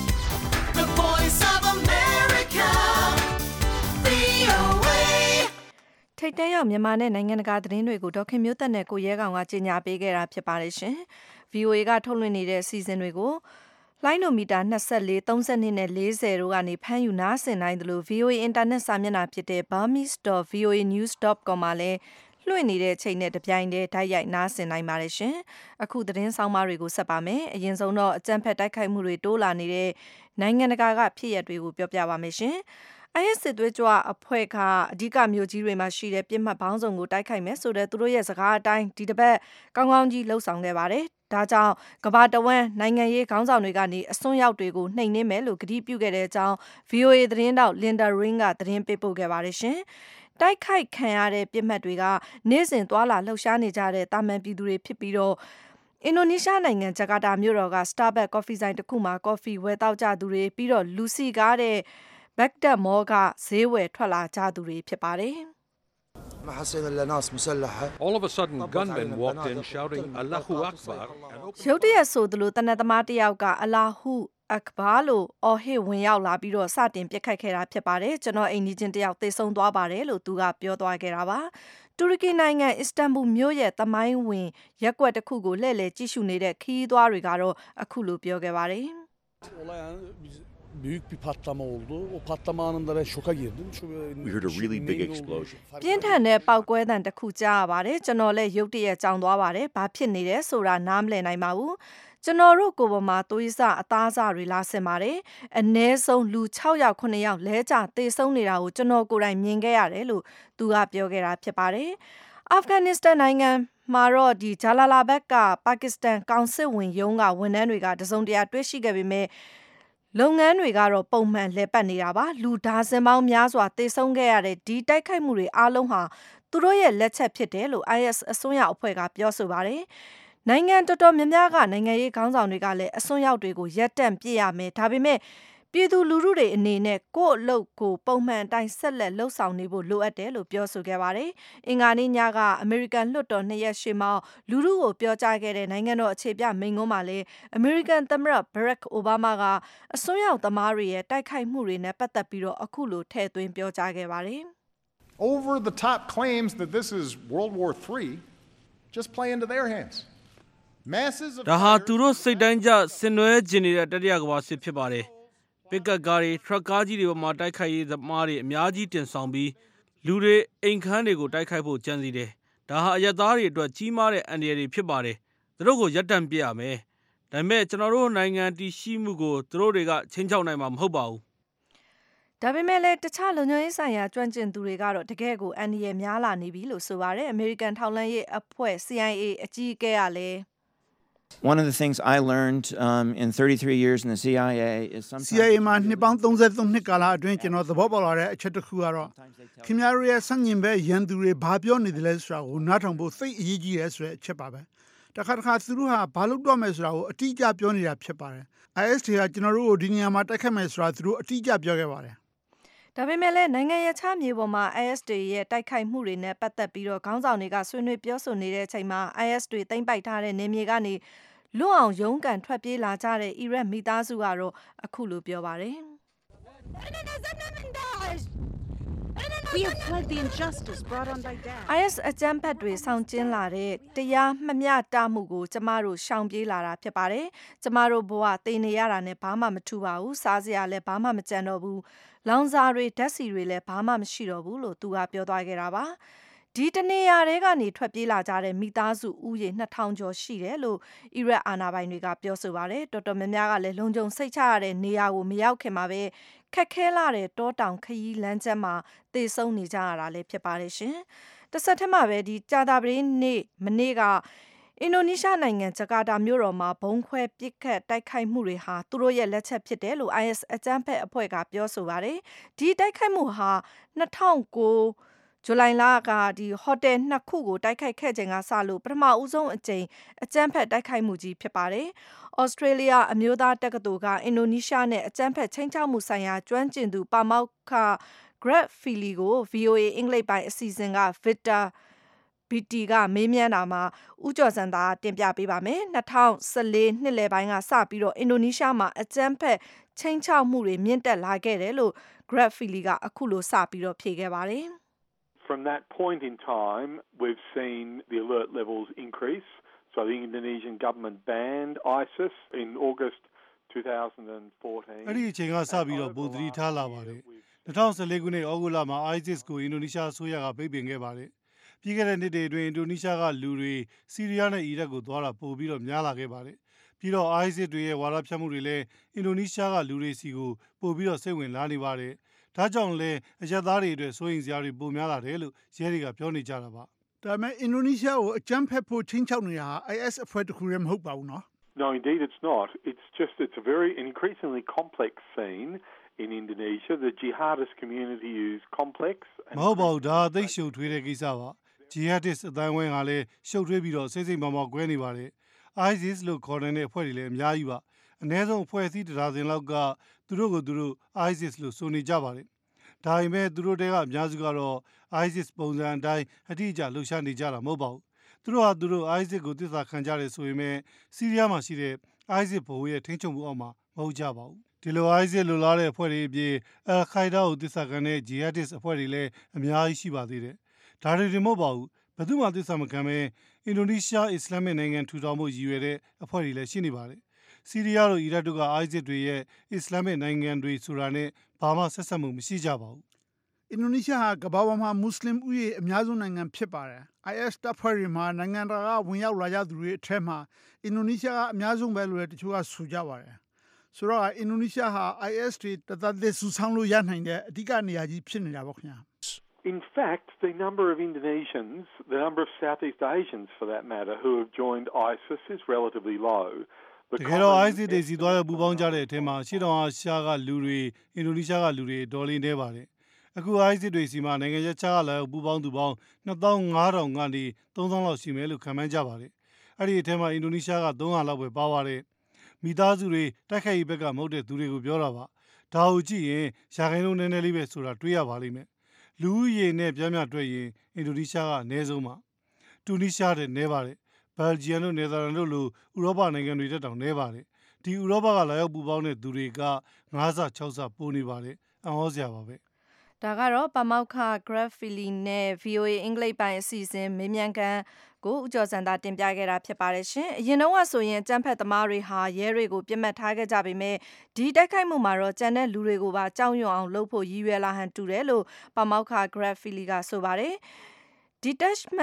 Speaker 2: the voice of America, VOA ထိတ်တဲရောက်မြန်မာနဲ့နိုင်ငံတကာသတင်းတွေကိုဒေါခင်မျိုးသက်နဲ့ကိုရဲကောင်ကကြီးညာပေးခဲ့တာဖြစ်ပါတယ်ရှင်။ VOA ကထုတ်လွှင့်နေတဲ့စီစဉ်တွေကိုလိုင်းနိုမီတာ24 32နဲ့40တို့ကနေဖမ်းယူနားဆင်နိုင်တယ်လို့ VOA အင်တာနက်စာမျက်နှာဖြစ်တဲ့ burmese.voanews.com မှာလည်းလွှင့်နေတဲ့ချိန်နဲ့တပြိုင်တည်းဓာတ်ရိုက်နားဆင်နိုင်ပါတယ်ရှင်။အခုသတင်းဆောင်မတွေကိုဆက်ပါမယ်။အရင်ဆုံးတော့အကြမ်းဖက်တိုက်ခိုက်မှုတွေတိုးလာနေတဲ့နိုင်ငံတကာကဖြစ်ရပ်တွေကိုပြောပြပါမယ်ရှင်။ IS စစ်သွေးကြွအဖွဲ့ကအဓိကမြို့ကြီးတွေမှာရှိတဲ့ပြစ်မှတ်ပေါင်းစုံကိုတိုက်ခိုက်မယ်ဆိုတဲ့သူတို့ရဲ့စကားအတိုင်းဒီတစ်ပတ်ကောင်းကောင်းကြီးလှုပ်ဆောင်ခဲ့ပါတယ်။ဒါကြောင့်ကမ္ဘာတဝန်းနိုင်ငံရေးခေါင်းဆောင်တွေကနေအစွန်းရောက်တွေကိုနှိမ်နင်းမယ်လို့ကတိပြုခဲ့တဲ့အကြောင်း VOA သတင်းတောက် Linda Ring ကသတင်းပေးပို့ခဲ့ပါတယ်ရှင်။တိုက်ခိုက်ခံရတဲ့ပြစ်မှတ်တွေကနေ့စဉ်သွာလာလှုပ်ရှားနေကြတဲ့တာမန်ပြည်သူတွေဖြစ်ပြီးတော့အင်ဒိုနီးရှားနိုင်ငံဂျကာတာမြို့တော်က Starbucks ကော်ဖီဆိုင်တစ်ခုမှာကော်ဖီဝယ်တောက်ကြသူတွေပြီးတော့လူစီကားတဲ့Baghdad Mall ကဈေးဝယ်ထွက်လာကြသူတွေဖြစ်ပါတယ်။
Speaker 1: All of a sudden, gunmen walked in shouting Allahu Akbar.
Speaker 2: ရုတ်တရက်ဆိုသလိုတနက်သမားတစ်ယောက်ကအလာဟူအက်ဘာလို့အော်ဟစ်ဝင်ရောက်လာပြီးတော့စတင်ပြစ်ခတ်ခဲ့တာဖြစ်ပါတယ်။ကျွန်တော်အိမ်ကြီးချင်းတစ်ယောက်သေဆုံးသွားပါတယ်လို့သူကပြောသွားခဲ့တာပါ။တူရကီနိုင်ငံအစ္စတန်ဘူမြို့ရဲ့သမိုင်းဝင်ရက်ကွက်တစ်ခုကိုလှည့်လည်ကြည့်ရှုနေတဲ့ခီးသွားတွေကတော့အခုလိုပြောခဲ့ပါတယ်
Speaker 9: büyük bir patlama oldu. O patlama anında ben şoka girdim.
Speaker 1: We heard a really big explosion.
Speaker 2: ပြင်းထန်တဲ့ပေါက်ကွဲသံတစ်ခုကြားရပါတယ်။ကျွန်တော်လည်းရုတ်တရက်ကြောင်သွားပါတယ်။ဘာဖြစ်နေလဲဆိုတာနားမလည်နိုင်ပါဘူး။ကျွန်တော်တို့ကိုယ်ပေါ်မှာသွေးစအသားစတွေလာဆင်ပါတယ်။အနည်းဆုံးလူ6ယောက်9ယောက်လဲကျသေဆုံးနေတာကိုကျွန်တော်ကိုယ်တိုင်မြင်ခဲ့ရတယ်လို့သူကပြောခဲ့တာဖြစ်ပါတယ်။အာဖဂန်နစ္စတန်နိုင်ငံမှာတော့ဒီဂျာလာလာဘက်ကပါကစ္စတန်ကောင်စစ်ဝင်ရုံးကဝန်ထမ်းတွေကတစုံတရာတွေ့ရှိခဲ့ပေမဲ့လုပ်ငန်းတွေကတော့ပုံမှန်လှည့်ပတ်နေတာပါလူဒါဇင်ပေါင်းများစွာသေဆုံးခဲ့ရတဲ့ဒီတိုက်ခိုက်မှုတွေအားလုံးဟာသူတို့ရဲ့လက်ချက်ဖြစ်တယ်လို့ IS အစွန်းရောက်အဖွဲ့ကပြောဆိုပါတယ်နိုင်ငံတော်တော်များများကနိုင်ငံရေးခေါင်းဆောင်တွေကလည်းအစွန်းရောက်တွေကိုရပ်တန့်ပြစ်ရမယ်ဒါပေမဲ့ပြည်သူလူထုတွေအနေနဲ့ကိုယ့်အလုပ်ကိုပုံမှန်အတိုင်းဆက်လက်လှုပ်ဆောင်နေဖို့လိုအပ်တယ်လို့ပြောဆိုခဲ့ပါတယ်။အင်္ဂါနေ့ညကအမေရိကန်လွှတ်တော်2ရက်ရှေ့မှာလူထုကိုပြောကြားခဲ့တဲ့နိုင်ငံတော်အခြေပြမိန့်ခွန်းမှာလည်းအမေရိကန်သမ္မတဘရက်အိုဘားမားကအစွန်းရောက်သမားတွေရဲ့တိုက်ခိုက်မှုတွေနဲ့ပတ်သက်ပြီးတော့အခုလိုထည့်သွင်းပြောကြားခဲ့ပါတယ်။
Speaker 10: Over the top claims that this is World War III just play into their hands. Masses of
Speaker 8: ဒါဟာသူတို့စိတ်တိုင်းကျဆင်နွှဲကျင်နေတဲ့တတိယကမ္ဘာစစ်ဖြစ်ပါတယ်။ပစ်ကတ်ကားတွေထရပ်ကားကြီးတွေပေါ်မှာတိုက်ခိုက်ရေးသမားတွေအများကြီးတင်ဆောင်ပြီးလူတွေအိမ်ခန်းတွေကိုတိုက်ခိုက်ဖို့ကြံစီတယ်ဒါဟာအရက်သားတွေအတွက်ကြီးမားတဲ့အန္တရာယ်တွေဖြစ်ပါတယ်သူတို့ကိုရပ်တန့်ပြရမယ်ဒါပေမဲ့ကျွန်တော်တို့နိုင်ငံတည်ရှိမှုကိုသူတို့တွေကချင်းချောက်နိုင်မှာမဟုတ်ပါဘူး
Speaker 2: ဒါပေမဲ့လည်းတခြားလုံခြုံရေးဆိုင်ရာကျွမ်းကျင်သူတွေကတော့တကယ်ကိုအန္တရာယ်များလာနေပြီလို့ဆိုပါတယ်အမေရိကန်ထောက်လှမ်းရေးအဖွဲ့ CIA အကြီးအကဲကလည်း
Speaker 4: One of the things I learned in 33 years in the CIA is sometimes
Speaker 11: CIA မှာနှစ်ပေါင်း33နှစ်ကာလအတွင်းကျွန်တော်သဘောပေါက်လာတဲ့အချက်တစ်ခုကတော့ခင်ဗျားတို့ရဲ့ဆန့်ကျင်ဘက်ရန်သူတွေဘာပြောနေတယ်လဲဆိုတာကိုနားထောင်ဖို့သိအရေးကြီးရဲဆိုတဲ့အချက်ပါပဲတခါသူတို့ဟာဘာလို့တော့မယ်ဆိုတာကိုအတိအကျပြောနေတာဖြစ်ပါတယ် IS တွေကကျွန်တော်တို့ကိုဒီနေရာမှာတိုက်ခတ်မယ်ဆိုတာသူတို့အတိအကျပြောခဲ့ပါတယ်
Speaker 2: ဒါပေမဲ့လည်းနိုင်ငံရခြားမြေပေါ်မှာ IS တွေရဲ့တိုက်ခိုက်မှုတွေနဲ့ပတ်သက်ပြီးတော့ခေါင်းဆောင်တွေကဆွေးနွေးပြောဆိုနေတဲ့အချိန်မှာ IS တွေသိမ်းပိုက်ထားတဲ့နေမြေကနေလွတ်အောင်ရုန်းကန်ထွက်ပြေးလာကြတဲ့အီရတ်မိသားစုကတော့အခုလိုပြောပါတယ်
Speaker 6: We have fled the injustice brought on by Daesh.
Speaker 2: IS အကြမ်းဖက်တွေဆောင်ကျဉ်လာတဲ့တရားမမျှတမှုကိုကျမတို့ရှောင်ပြေးလာတာဖြစ်ပါတယ်ကျမတို့ဘဝသိနေရတာနဲ့ဘာမှမထူပါဘူးစားစရာလည်းဘာမှမကြံတော့ဘူးလောင်စာတွေဓာတ်ဆီတွေလည်းဘာမှမရှိတော့ဘူးလို့သူကပြောသွားခဲ့တာပါဒီတနေရာတွေကနေထွက်ပြေးလာကြတဲ့မိသားစုဥယေ2000ကျော်ရှိတယ်လို့အီရတ်အာဏာပိုင်တွေကပြောဆိုပါတယ်တော်တော်များများကလည်းလုံခြုံစိတ်ချရတဲ့နေရာကိုမရောက်ခင်မှာပဲခက်ခဲလာတဲ့တောတောင်ခရီးလမ်းချက်မှာတေဆုံးနေကြရတာလည်းဖြစ်ပါတယ်ရှင်တစ်ဆက်တည်းမှာပဲဒီကြာသပတေးနေ့မနေ့ကအင်ဒိုနီးရှားနိုင်ငံဂျကာတာမြို့တော်မှာဘုံခွဲပစ်ခတ်တိုက်ခိုက်မှုတွေဟာသူတို့ရဲ့လက်ချက်ဖြစ်တယ်လို့ IS အကြမ်းဖက်အဖွဲ့ကပြောဆိုပါတယ်ဒီတိုက်ခိုက်မှုဟာ2009ဇူလိုင်လကဒီဟိုတယ်2ခုကိုတိုက်ခိုက်ခဲ့ချိန်ကစလို့ပထမဦးဆုံးအကြိမ်အကြမ်းဖက်တိုက်ခိုက်မှုကြီးဖြစ်ပါတယ်။ဩစတြေးလျအမျိုးသားတက္ကသိုလ်ကအင်ဒိုနီးရှားနဲ့အကြမ်းဖက်ချိန်ချောက်မှုဆိုင်ရာကျွမ်းကျင်သူပါမောက္ခ Greg Feely ကို VOA အင်္ဂလိပ်ပိုင်းအစီအစဉ်က Victor BT ကမေးမြန်းတာမှာဦးကျော်စံသာတင်ပြပေးပါမယ်။2014နှစ်လယ်ပိုင်းကစပြီးတော့အင်ဒိုနီးရှားမှာအကြမ်းဖက်ချိန်ချောက်မှုတွေမြင့်တက်လာခဲ့တယ်လို့ Greg Feely ကအခုလိုစပြီးတော့ဖြေခဲ့ပါတယ်။
Speaker 12: From that point in time, we've seen the alert levels increase. So the Indonesian government banned ISIS in August 2014.
Speaker 13: အဲ့ဒီအချိန်ကစပြီးတော့ပိုသတိထားလာပါတယ်2014ခုနှစ်ဩဂုတ်လမှာ ISIS ကိုအင်ဒိုနီးရှားအစိုးရကပိတ်ပင်ခဲ့ပါတယ်ပြီးခဲ့တဲ့နှစ်တွေအတွင်းအင်ဒိုနီးရှားကလူတွေဆီးရီးယားနဲ့အီရတ်ကိုသွားတာပို့ပြီးတော့များလာခဲ့ပါတယ်ပြီးတော့ ISIS တွေရဲ့ဝါဒဖြန့်မှုတွေလည်းအင်ဒိုနီးရှားကလူတွေစီကိုပို့ပြီးတော့စိတ်ဝင်လာနေပါတယ်ဒါကြောင့်လည်းအရက်သားတွေအတွက်စိုးရိမ်စရာတွေပိုများလာတယ်လို့ရဲတွေကပြောနေကြတာပါ
Speaker 11: ဒါပေမဲ့အင်ဒိုနီးရှားကိုအကြမ်းဖက်ဖို့ချင်းချောက်နေတာ IS အဖွဲ့တစ်ခုတည်းမဟုတ်ပါဘူးနော်
Speaker 12: No, indeed it's not. It's a very increasingly complex scene in Indonesia. The jihadist community is complex.
Speaker 13: မဟုတ်ပါဘူးဒါသိရှုပ်ထွေးတဲ့ကိစ္စပါ jihadist အတိုင်းဝိုင်းကလည်းရှုပ်ထွေးပြီးတော့စိတ်စိတ်မောင်မောင်ကွဲနေပါတယ် ISIS လို့ခေါ်တဲ့အဖွဲ့တွေလည်းအများကြီးပါအနည်းဆုံးအဖွဲ့အစည်းတစ်ဒါဇင်လောက်ကသူတို့ကိုသူတို့ ISIS လို့ဆိုနေကြပါတယ်ဒါပေမဲ့သူတို့တဲကအများစုကတော့ ISIS ပုံစံအတိုင်းအတိအကျလှုပ်ရှားနေကြတာမဟုတ်ပါဘူးသူတို့ဟာသူတို့ ISIS ကိုသစ္စာခံကြတယ်ဆိုပေမဲ့ဆီးရီးယားမှာရှိတဲ့ ISIS ဘိုးရဲ့ထိန်းချုပ်မှုအောက်မှာမဟုတ်ကြပါဘူးဒီလို ISIS လိုလားတဲ့အဖွဲ့တွေအပြင် Al-Qaeda ကိုသစ္စာခံတဲ့ jihadist အဖွဲ့တွေလည်းအများကြီးရှိပါသေးတယ်ဒါတွေမဟုတ်ပါဘူးဘယ်သူမှသစ္စာမခံဘဲအင်ဒိုနီးရှားအစ္စလာမစ်နိုင်ငံထူထောင်မှုရည်ရွယ်တဲ့အဖွဲ့တွေလည်းရှိနေပါတယ်ဆီးရီးယားတို့အီရတ်တို့က ISIS တွေရဲ့အစ္စလာမစ်နိုင်ငံတွေဆိုတာနဲ့ဘာမှဆက်ဆက်မှုမရှိကြပါဘူး
Speaker 11: အင်ဒိုနီးရှားဟာကမ္ဘာပေါ်မှာမွတ်စလင်ဥယျာဉ်အများဆုံးနိုင်ငံဖြစ်ပါတယ် IS တပ်ဖွဲ့တွေမှာနိုင်ငံတကာကဝင်ရောက်လာကြသူတွေအထက်မှာအင်ဒိုနီးရှားကအများဆုံးပဲလို့တချို့ကဆိုကြပါတယ်ဆိုတော့အင်ဒိုနီးရှားဟာ IS တွေတသက်သက်ဆူဆောင်းလို့ရနိုင်တဲ့အဓိကနေရာကြီးဖြစ်နေတာပေါ့ခင်ဗျာ
Speaker 12: In fact, the number of Indonesians, the number of Southeast Asians for that matter, who have joined ISIS is relatively low.
Speaker 13: တကယ်တော့ ISIS တွေစီသွားရပူပေါင်းကြတဲ့အထက်မှာရှေ့တောင်အာရှကလူတွေအင်ဒိုနီးရှားကလူတွေဒေါ်လေးနေပါတယ်အခု ISIS တွေစီမှာနိုင်ငံခြားကလာပူပေါင်းသူပေါင်း2500ကနေ3000လောက်ရှိမယ်လို့ခန့်မှန်းကြပါတယ်အဲ့ဒီအထက်မှာအင်ဒိုနီးရှားက300လောက်ပဲပါပါတယ်မိသားစုတွေတိုက်ခိုက်ရေးဘက်ကမဟုတ်တဲ့သူတွေကိုပြောတာပါဒါကိုကြည့်ရင်ရာခိုင်နှုန်းနည်းနည်းလေးပဲဆိုတာတွေးရပါလိမ့်မယ်လူဦးရေနဲ့ပြပြတွေ့ရင်အင်ဒိုနီးရှားကအနည်းဆုံးပါတူနီးရှားတဲ့နဲပါတယ်ဘယ်လ်ဂျီယံတို့နယ်သာလန်တို့လိုဥရောပနိုင်ငံတွေတက်တောင်နဲပါတယ်ဒီဥရောပကလာရောက်ပူပေါင်းတဲ့သူတွေက9ဆ6ဆပိုနေပါတယ်အံ့ဩစရာပါပဲ
Speaker 2: ဒါကတော့ပါမောက္ခ Greg Feely နဲ့ VOA အင်္ဂလိပ်ပိုင်းအစီအစဉ်မေးမြန်းခန်းကိုဦးကျော်စံသာတင်ပြခဲ့တာဖြစ်ပါတယ်ရှင်။အရင်တော့ဆိုရင်ကျန်းဖက်သမားတွေဟာရဲတွေကိုပြစ်မှတ်ထားခဲ့ကြပေမဲ့ဒီတိုက်ခိုက်မှုမှာတော့ကျန်တဲ့လူတွေကိုပါကြောက်ရွံ့အောင်လုပ်ဖို့ရည်ရွယ်လာဟန်တူတယ်လို့ပါမောက္ခ Greg Feely ကဆိုပါတယ်။ Detachment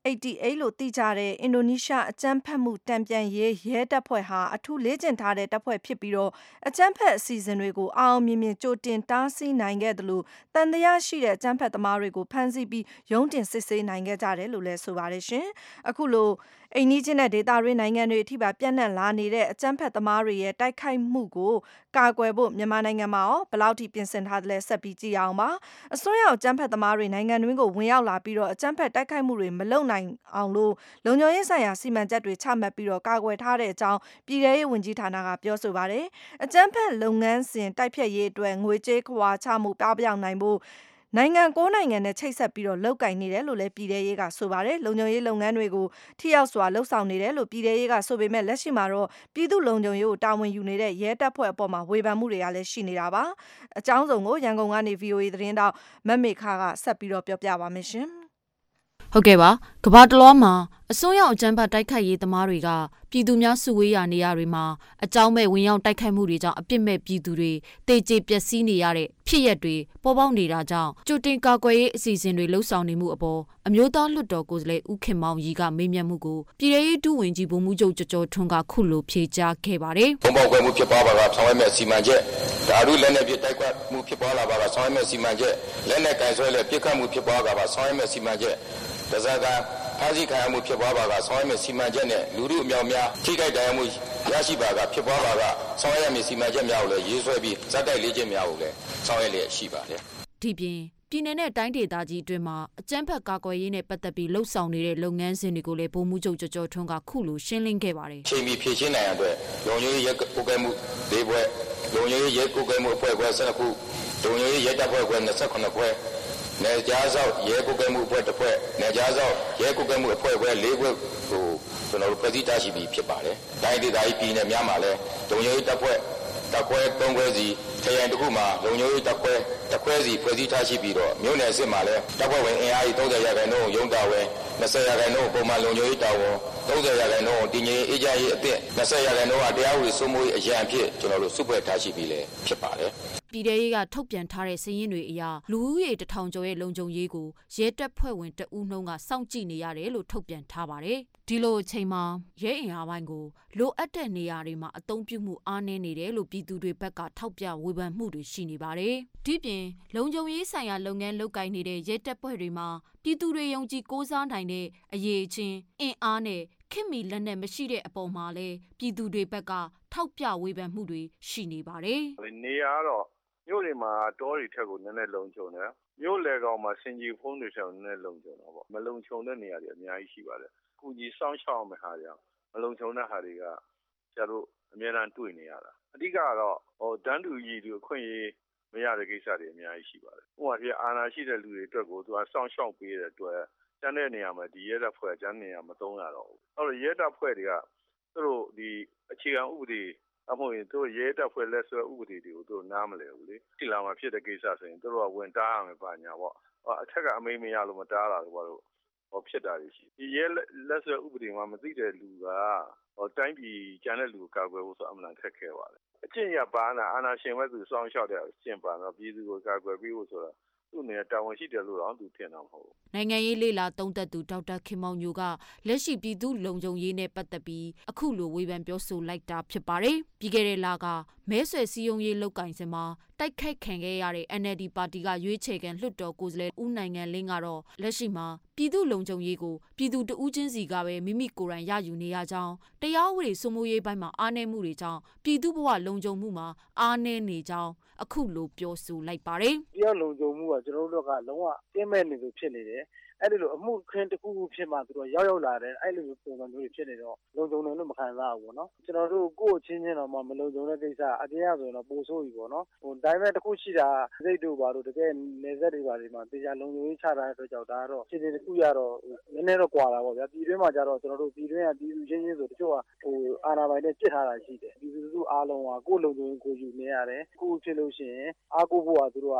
Speaker 2: 88လို့သိကြတဲ့အင်ဒိုနီးရှားအကြမ်းဖက်မှုတံပြန်ရေးရဲတပ်ဖွဲ့ဟာအထူးလေ့ကျင့်ထားတဲ့တပ်ဖွဲ့ဖြစ်ပြီးတော့အကြမ်းဖက်အစီအစဉ်တွေကိုအောင်မြင်မြင်ကြိုတင်တားဆီးနိုင်ခဲ့တယ်လို့တန်တရားရှိတဲ့အကြမ်းဖက်သမားတွေကိုဖမ်းဆီးပြီးရုံးတင်စစ်ဆေးနိုင်ခဲ့ကြတယ်လို့လည်းဆိုပါတယ်ရှင်အခုလိုအိန္ဒိချင်းတဲ့ဒေသတွင်းနိုင်ငံတွေအထိပါပြန့်နှံ့လာနေတဲ့အကြမ်းဖက်သမားတွေရဲ့တိုက်ခိုက်မှုကိုကာကွယ်ဖို့မြန်မာနိုင်ငံမှာရောဘယ်လောက်ထိပြင်ဆင်ထားသလဲဆက်ပြီးကြည့်အောင်ပါအစိုးရအကြမ်းဖက်သမားတွေနိုင်ငံတွင်းကိုဝင်ရောက်လာပြီးတော့အကြမ်းဖက်တိုက်ခိုက်မှုတွေမလုပ်နိုင်အောင်လို့လုံခြုံရေးဆိုင်ရာစီမံချက်တွေချမှတ်ပြီးတော့ကာကွယ်ထားတဲ့အကြောင်းပြည်ထရေးဝန်ကြီးဌာနကပြောဆိုပါတယ်အကြမ်းဖက်လုပ်ငန်းစဉ်တိုက်ဖြတ်ရေးအတွက်ငွေကြေးခွာချမှုပြပြောင်းနိုင်ဖို့နိုင်ငံ9နိုင်ငံနဲ့ချိတ်ဆက်ပြီးတော့လောက်ကင်နေတယ်လို့လည်းပြည်ထရေးကဆိုပါတယ်လုံခြုံရေးလုပ်ငန်းတွေကိုထိရောက်စွာလှုပ်ဆောင်နေတယ်လို့ပြည်ထရေးကဆိုပေမဲ့လက်ရှိမှာတော့ပြည်သူ့လုံခြုံရေးကိုတာဝန်ယူနေတဲ့ရဲတပ်ဖွဲ့အပေါ်မှာဝေဖန်မှုတွေကလည်းရှိနေတာပါအကြောင်းစုံကိုရန်ကုန်ကနေ VOA သတင်းတောက်မမေခကဆက်ပြီးတော့ပြောပြပါမယ်ရှင်
Speaker 14: ဟုတ်ကဲ့ပါကမ္ဘာတလွှားမှာအစိုးရအကြမ်းဖက်တိုက်ခိုက်ရေးသမားတွေကပြည်သူများစုဝေးရာနေရာတွေမှာအကြောင်းမဲ့ဝင်ရောက်တိုက်ခိုက်မှုတွေကြောင့်အပြစ်မဲ့ပြည်သူတွေတေကျေပျက်စီးနေရတဲ့ဖြစ်ရပ်တွေပေါ်ပေါက်နေတာကြောင့်ကြိုတင်ကာကွယ်ရေးအစီအစဉ်တွေလှုပ်ဆောင်နေမှုအပေါ်အမျိုးသားလွှတ်တော်ကိုယ်စားလှယ်ဦးခင်မောင်ရီကမေးမြန်းမှုကိုပြည်ထောင်စုဒုဝန်ကြီးဗိုလ်မှူးချုပ်ကျော်ကျော်ထွန်းကခုလိုဖြေကြားခဲ့ပါတယ်
Speaker 15: ။ပုံပေါက်ကွယ်မှုဖြစ်ပွားပါကဆောင်ရွက်မဲ့စီမံချက်ဓာတုလက်နက်ပြတိုက်ကွက်မှုဖြစ်ပွားလာပါကဆောင်ရွက်မဲ့စီမံချက်လက်နက်ကင်ဆွဲလက်ပြစ်ခတ်မှုဖြစ်ပွားကပါဆောင်ရွက်မဲ့စီမံချက်ဒဇာကဖားစီခံရမှုဖြစ်ပွားပါကဆောင်ရွက်မဲ့စီမံချက်နဲ့လူမှုအမြောက်များထိခိုက်ဒဏ်ရာမှုရရှိပါကဖြစ်ပွားပါကဆောင်ရွက်မဲ့စီမံချက်များကိုလည်းရေးဆွဲပြီးဇက်တိုက်လေ့ကျင့်များကိုလည်းဆောင်ရွက်လျက်ရှိပါတယ်
Speaker 14: ။ဒီပြင်ပြည်내နဲ့တိုင်းဒေသကြီးအတွင်းမှာအကြမ်းဖက်ကာကွယ်ရေးနဲ့ပတ်သက်ပြီးလှုပ်ဆောင်နေတဲ့လုပ်ငန်းစဉ်တွေကိုလည်းဗိုလ်မှူးချုပ်ကျော်ကျော်ထွန်းကခုလိုရှင်းလင်းခဲ့ပါတယ်
Speaker 15: ။ချိန်ပြီးဖြည့်ရှင်းနိုင်ရတဲ့လုံခြုံရေးရဲကိုယ်ကဲမှု၄ဘွဲ့လုံခြုံရေးရဲကိုယ်ကဲမှုအဖွဲ့ခွဲ12ခုလုံခြုံရေးရဲတပ်ဖွဲ့ခွဲ28ခွဲနယ်ကြားစောက်ရဲကိုယ်ကဲမှုအဖွဲ့တစ်ဖွဲ့နယ်ကြားစောက်ရဲကိုယ်ကဲမှုအဖွဲ့ခွဲ4ခွဲကိုကျွန်တော်တို့ဖွဲ့စည်းထားရှိပြီးဖြစ်ပါတယ်။တိုင်းဒေသကြီးပြည်နယ်များမှာလည်းလုံခြုံရေးတပ်ဖွဲ့3ခွဲစီခရိုင်တစ်ခုမှာလုံခြုံရေးတပ်ခွဲတစ်ခွဲစီဖွဲ့စည်းထားရှိပြီးတော့မြို့နယ်အဆင့်မှာလည်းတပ်ဖွဲ့ဝင်အင်အားကြီး30ရာခိုင်နှုန်းရုံးတာဝန်20ရာခိုင်နှုန်းပုံမှန်လုံခြုံရေးတာဝန်30ရာခိုင်နှုန်းတည်ငြိမ်အေးချမ်းရေးအသင့်20ရာခိုင်နှုန်းကတရားဥပဒေစိုးမိုးရေးအရန်အဖြစ်ကျွန်တော်တို့စုဖွဲ့ထားရှိပြီးလည်းဖြစ်ပါတယ်
Speaker 14: ပြည်ထရေးကထုတ်ပြန်ထားတဲ့စာရင်းတွေအရလူဦးရေ1000ကျော်ရဲ့လုံခြုံရေးကိုရဲတပ်ဖွဲ့ဝင်တဦးနှုန်းကစောင့်ကြည့်နေရတယ်လို့ထုတ်ပြန်ထားပါတယ်။ဒီလိုအချိန်မှာရဲအင်အားပိုင်းကိုလိုအပ်တဲ့နေရာတွေမှာအသုံးပြုမှုအားနည်းနေတယ်လို့ပြည်သူတွေဘက်ကထောက်ပြဝေဖန်မှုတွေရှိနေပါတယ်။ဒီပြင်လုံခြုံရေးဆိုင်ရာလုပ်ငန်းလုပ်ကိုင်နေတဲ့ရဲတပ်ဖွဲ့တွေမှာပြည်သူတွေယုံကြည်ကိုးစားနိုင်တဲ့အရေးချင်းအင်အားနဲ့ခင်မီလက်နဲ့မရှိတဲ့အပေါ်မှာလည်းပြည်သူတွေဘက်ကထောက်ပြဝေဖန်မှုတွေရှိနေပါတယ်
Speaker 16: ။နေရာတော့မြို့တွေမှာတောတွေထက်ကိုနည်းနည်းလုံခြုံတယ်မြို့လေကောင်မှာစင်ကြီးဖုံးတွေထက်ကိုနည်းနည်းလုံခြုံတော့ပေါ့မလုံခြုံတဲ့နေရာတွေအများကြီးရှိပါတယ်။ခုကြီးစောင့်ရှောက်မယ့်ဟာတွေမလုံခြုံတဲ့ဟာတွေကကျတို့အများအားတွေ့နေရတာအဓိကတော့တန်းတူကြီးတွေအခွင့်အရေးမရတဲ့ကိစ္စတွေအများကြီးရှိပါတယ်။ဥပမာပြအာဏာရှိတဲ့လူတွေအတွက်ကိုသူကစောင့်ရှောက်ပေးတဲ့အတွက်ကျန်တဲ့နေရာမှာဒီရဲတပ်ဖွဲ့ကျန်နေရာမသုံးရတော့ဘူး။အဲ့တော့ရဲတပ်ဖွဲ့တွေကသူတို့ဒီအခြေခံဥပဒေအမို့ရင်တို့ရဲတပ်ဖွဲ့လက်ဆွဲဥပဒေတွေကိုတို့နားမလဲဘူးလေဒီလာမှာဖြစ်တဲ့ကိစ္စဆိုရင်တို့ကဝင်တားရမယ်ပါညာပေါ့အထက်ကအမိန့်မရလို့မတားတာလို့တော့ဖြစ်တာရှိဒီရဲလက်ဆွဲဥပဒေမှာမသိတဲ့လူကတိုင်းပြည်ကျန်တဲ့လူကိုကာကွယ်ဖို့ဆိုအမှန်ခက်ခဲပါတယ်အကျင့်ရပါနာအာဏာရှင်ဘက်သူစောင့်ရှောက်တဲ့အကျင့်ပါတော့ပြည်သူကိုကာကွယ်ပေးဖို့ဆိုတာသူ့နေတာဝန်ရှိတယ်လို့တော့သူထင်တာမဟုတ်ဘူး
Speaker 14: နိုင်ငံရေးလေလာသုံးသက်သူဒေါက်တာခင်မောင်ညိုကလက်ရှိပြည်သူလုံခြုံရေးနဲ့ပတ်သက်ပြီးအခုလိုဝေဖန်ပြောဆိုလိုက်တာဖြစ်ပါတယ်ပြီးခဲ့တဲ့လကမဲဆွယ်စည်းရုံးရေးလုပ်ကင်စင်မှာတိုက်ခိုက်ခံခဲ့ရတဲ့ NLD ပါတီကရွေးချယ်ခံလွှတ်တော်ကိုယ်စားလှယ်ဦးနိုင်ငံလင်းကတော့လက်ရှိမှာပြည်သူလုံခြုံရေးကိုပြည်သူတဦးချင်းစီကပဲမိမိကိုယ်တိုင်ရယူနေရကြောင်းတရားဥပဒေစိုးမိုးရေးပိုင်းမှာအားနည်းမှုတွေကြောင့်ပြည်သူဘဝလုံခြုံမှုမှာအားနည်းနေကြောင်းအခုလိုပြောဆိုလိုက်ပါတယ်
Speaker 17: ။တရားလုံခြုံမှုကကျွန်တော်တို့ကလုံးဝကင်းမဲ့နေလို့ဖြစ်နေတယ်။အဲ့ဒီလိုအမှုခင်းတစ်ခုခုဖြစ်မှသူတို့ရောက်လာတယ်အဲ့လိုပုံစံမျိုးတွေဖြစ်နေတော့လုံခြုံတယ်လို့မခံစားဘူးပေါ့နော်။ကျွန်တော်တို့ကိုယ့်ချင်းချင်းတော့မလုံခြုံတဲ့ကိစ္စအတင်းရဆိုရင်တော့ပိုဆိုးပြီပေါ့နော်။ဒါပေမဲ့တစ်ခုရှိတာစိတ်တို့ပါတို့တကယ်နေဆက်တွေပါဒီမှာတရားလုံခြုံရေးချထားတဲ့အတွက်ကြောင့်ဒါကတော့ချင်းချင်းတစ်ခုရတော့နည်းနည်းတော့ကွာတာပေါ့ဗျာ။ပြည်တွင်းမှာကျတော့ကျွန်တော်တို့ပြည်တွင်းကပြည်သူချင်းချင်းဆိုတချို့ကအာဏာပိုင်နဲ့ပြစ်ထားတာရှိတယ်။ပြည်သူလူထုအားလုံးကကိုယ့်လုံခြုံရေးကိုယူနေရတယ်။ကိုယ်ဖြစ်လို့ရှိရင်အားကိုးဖို့ကသူတို့က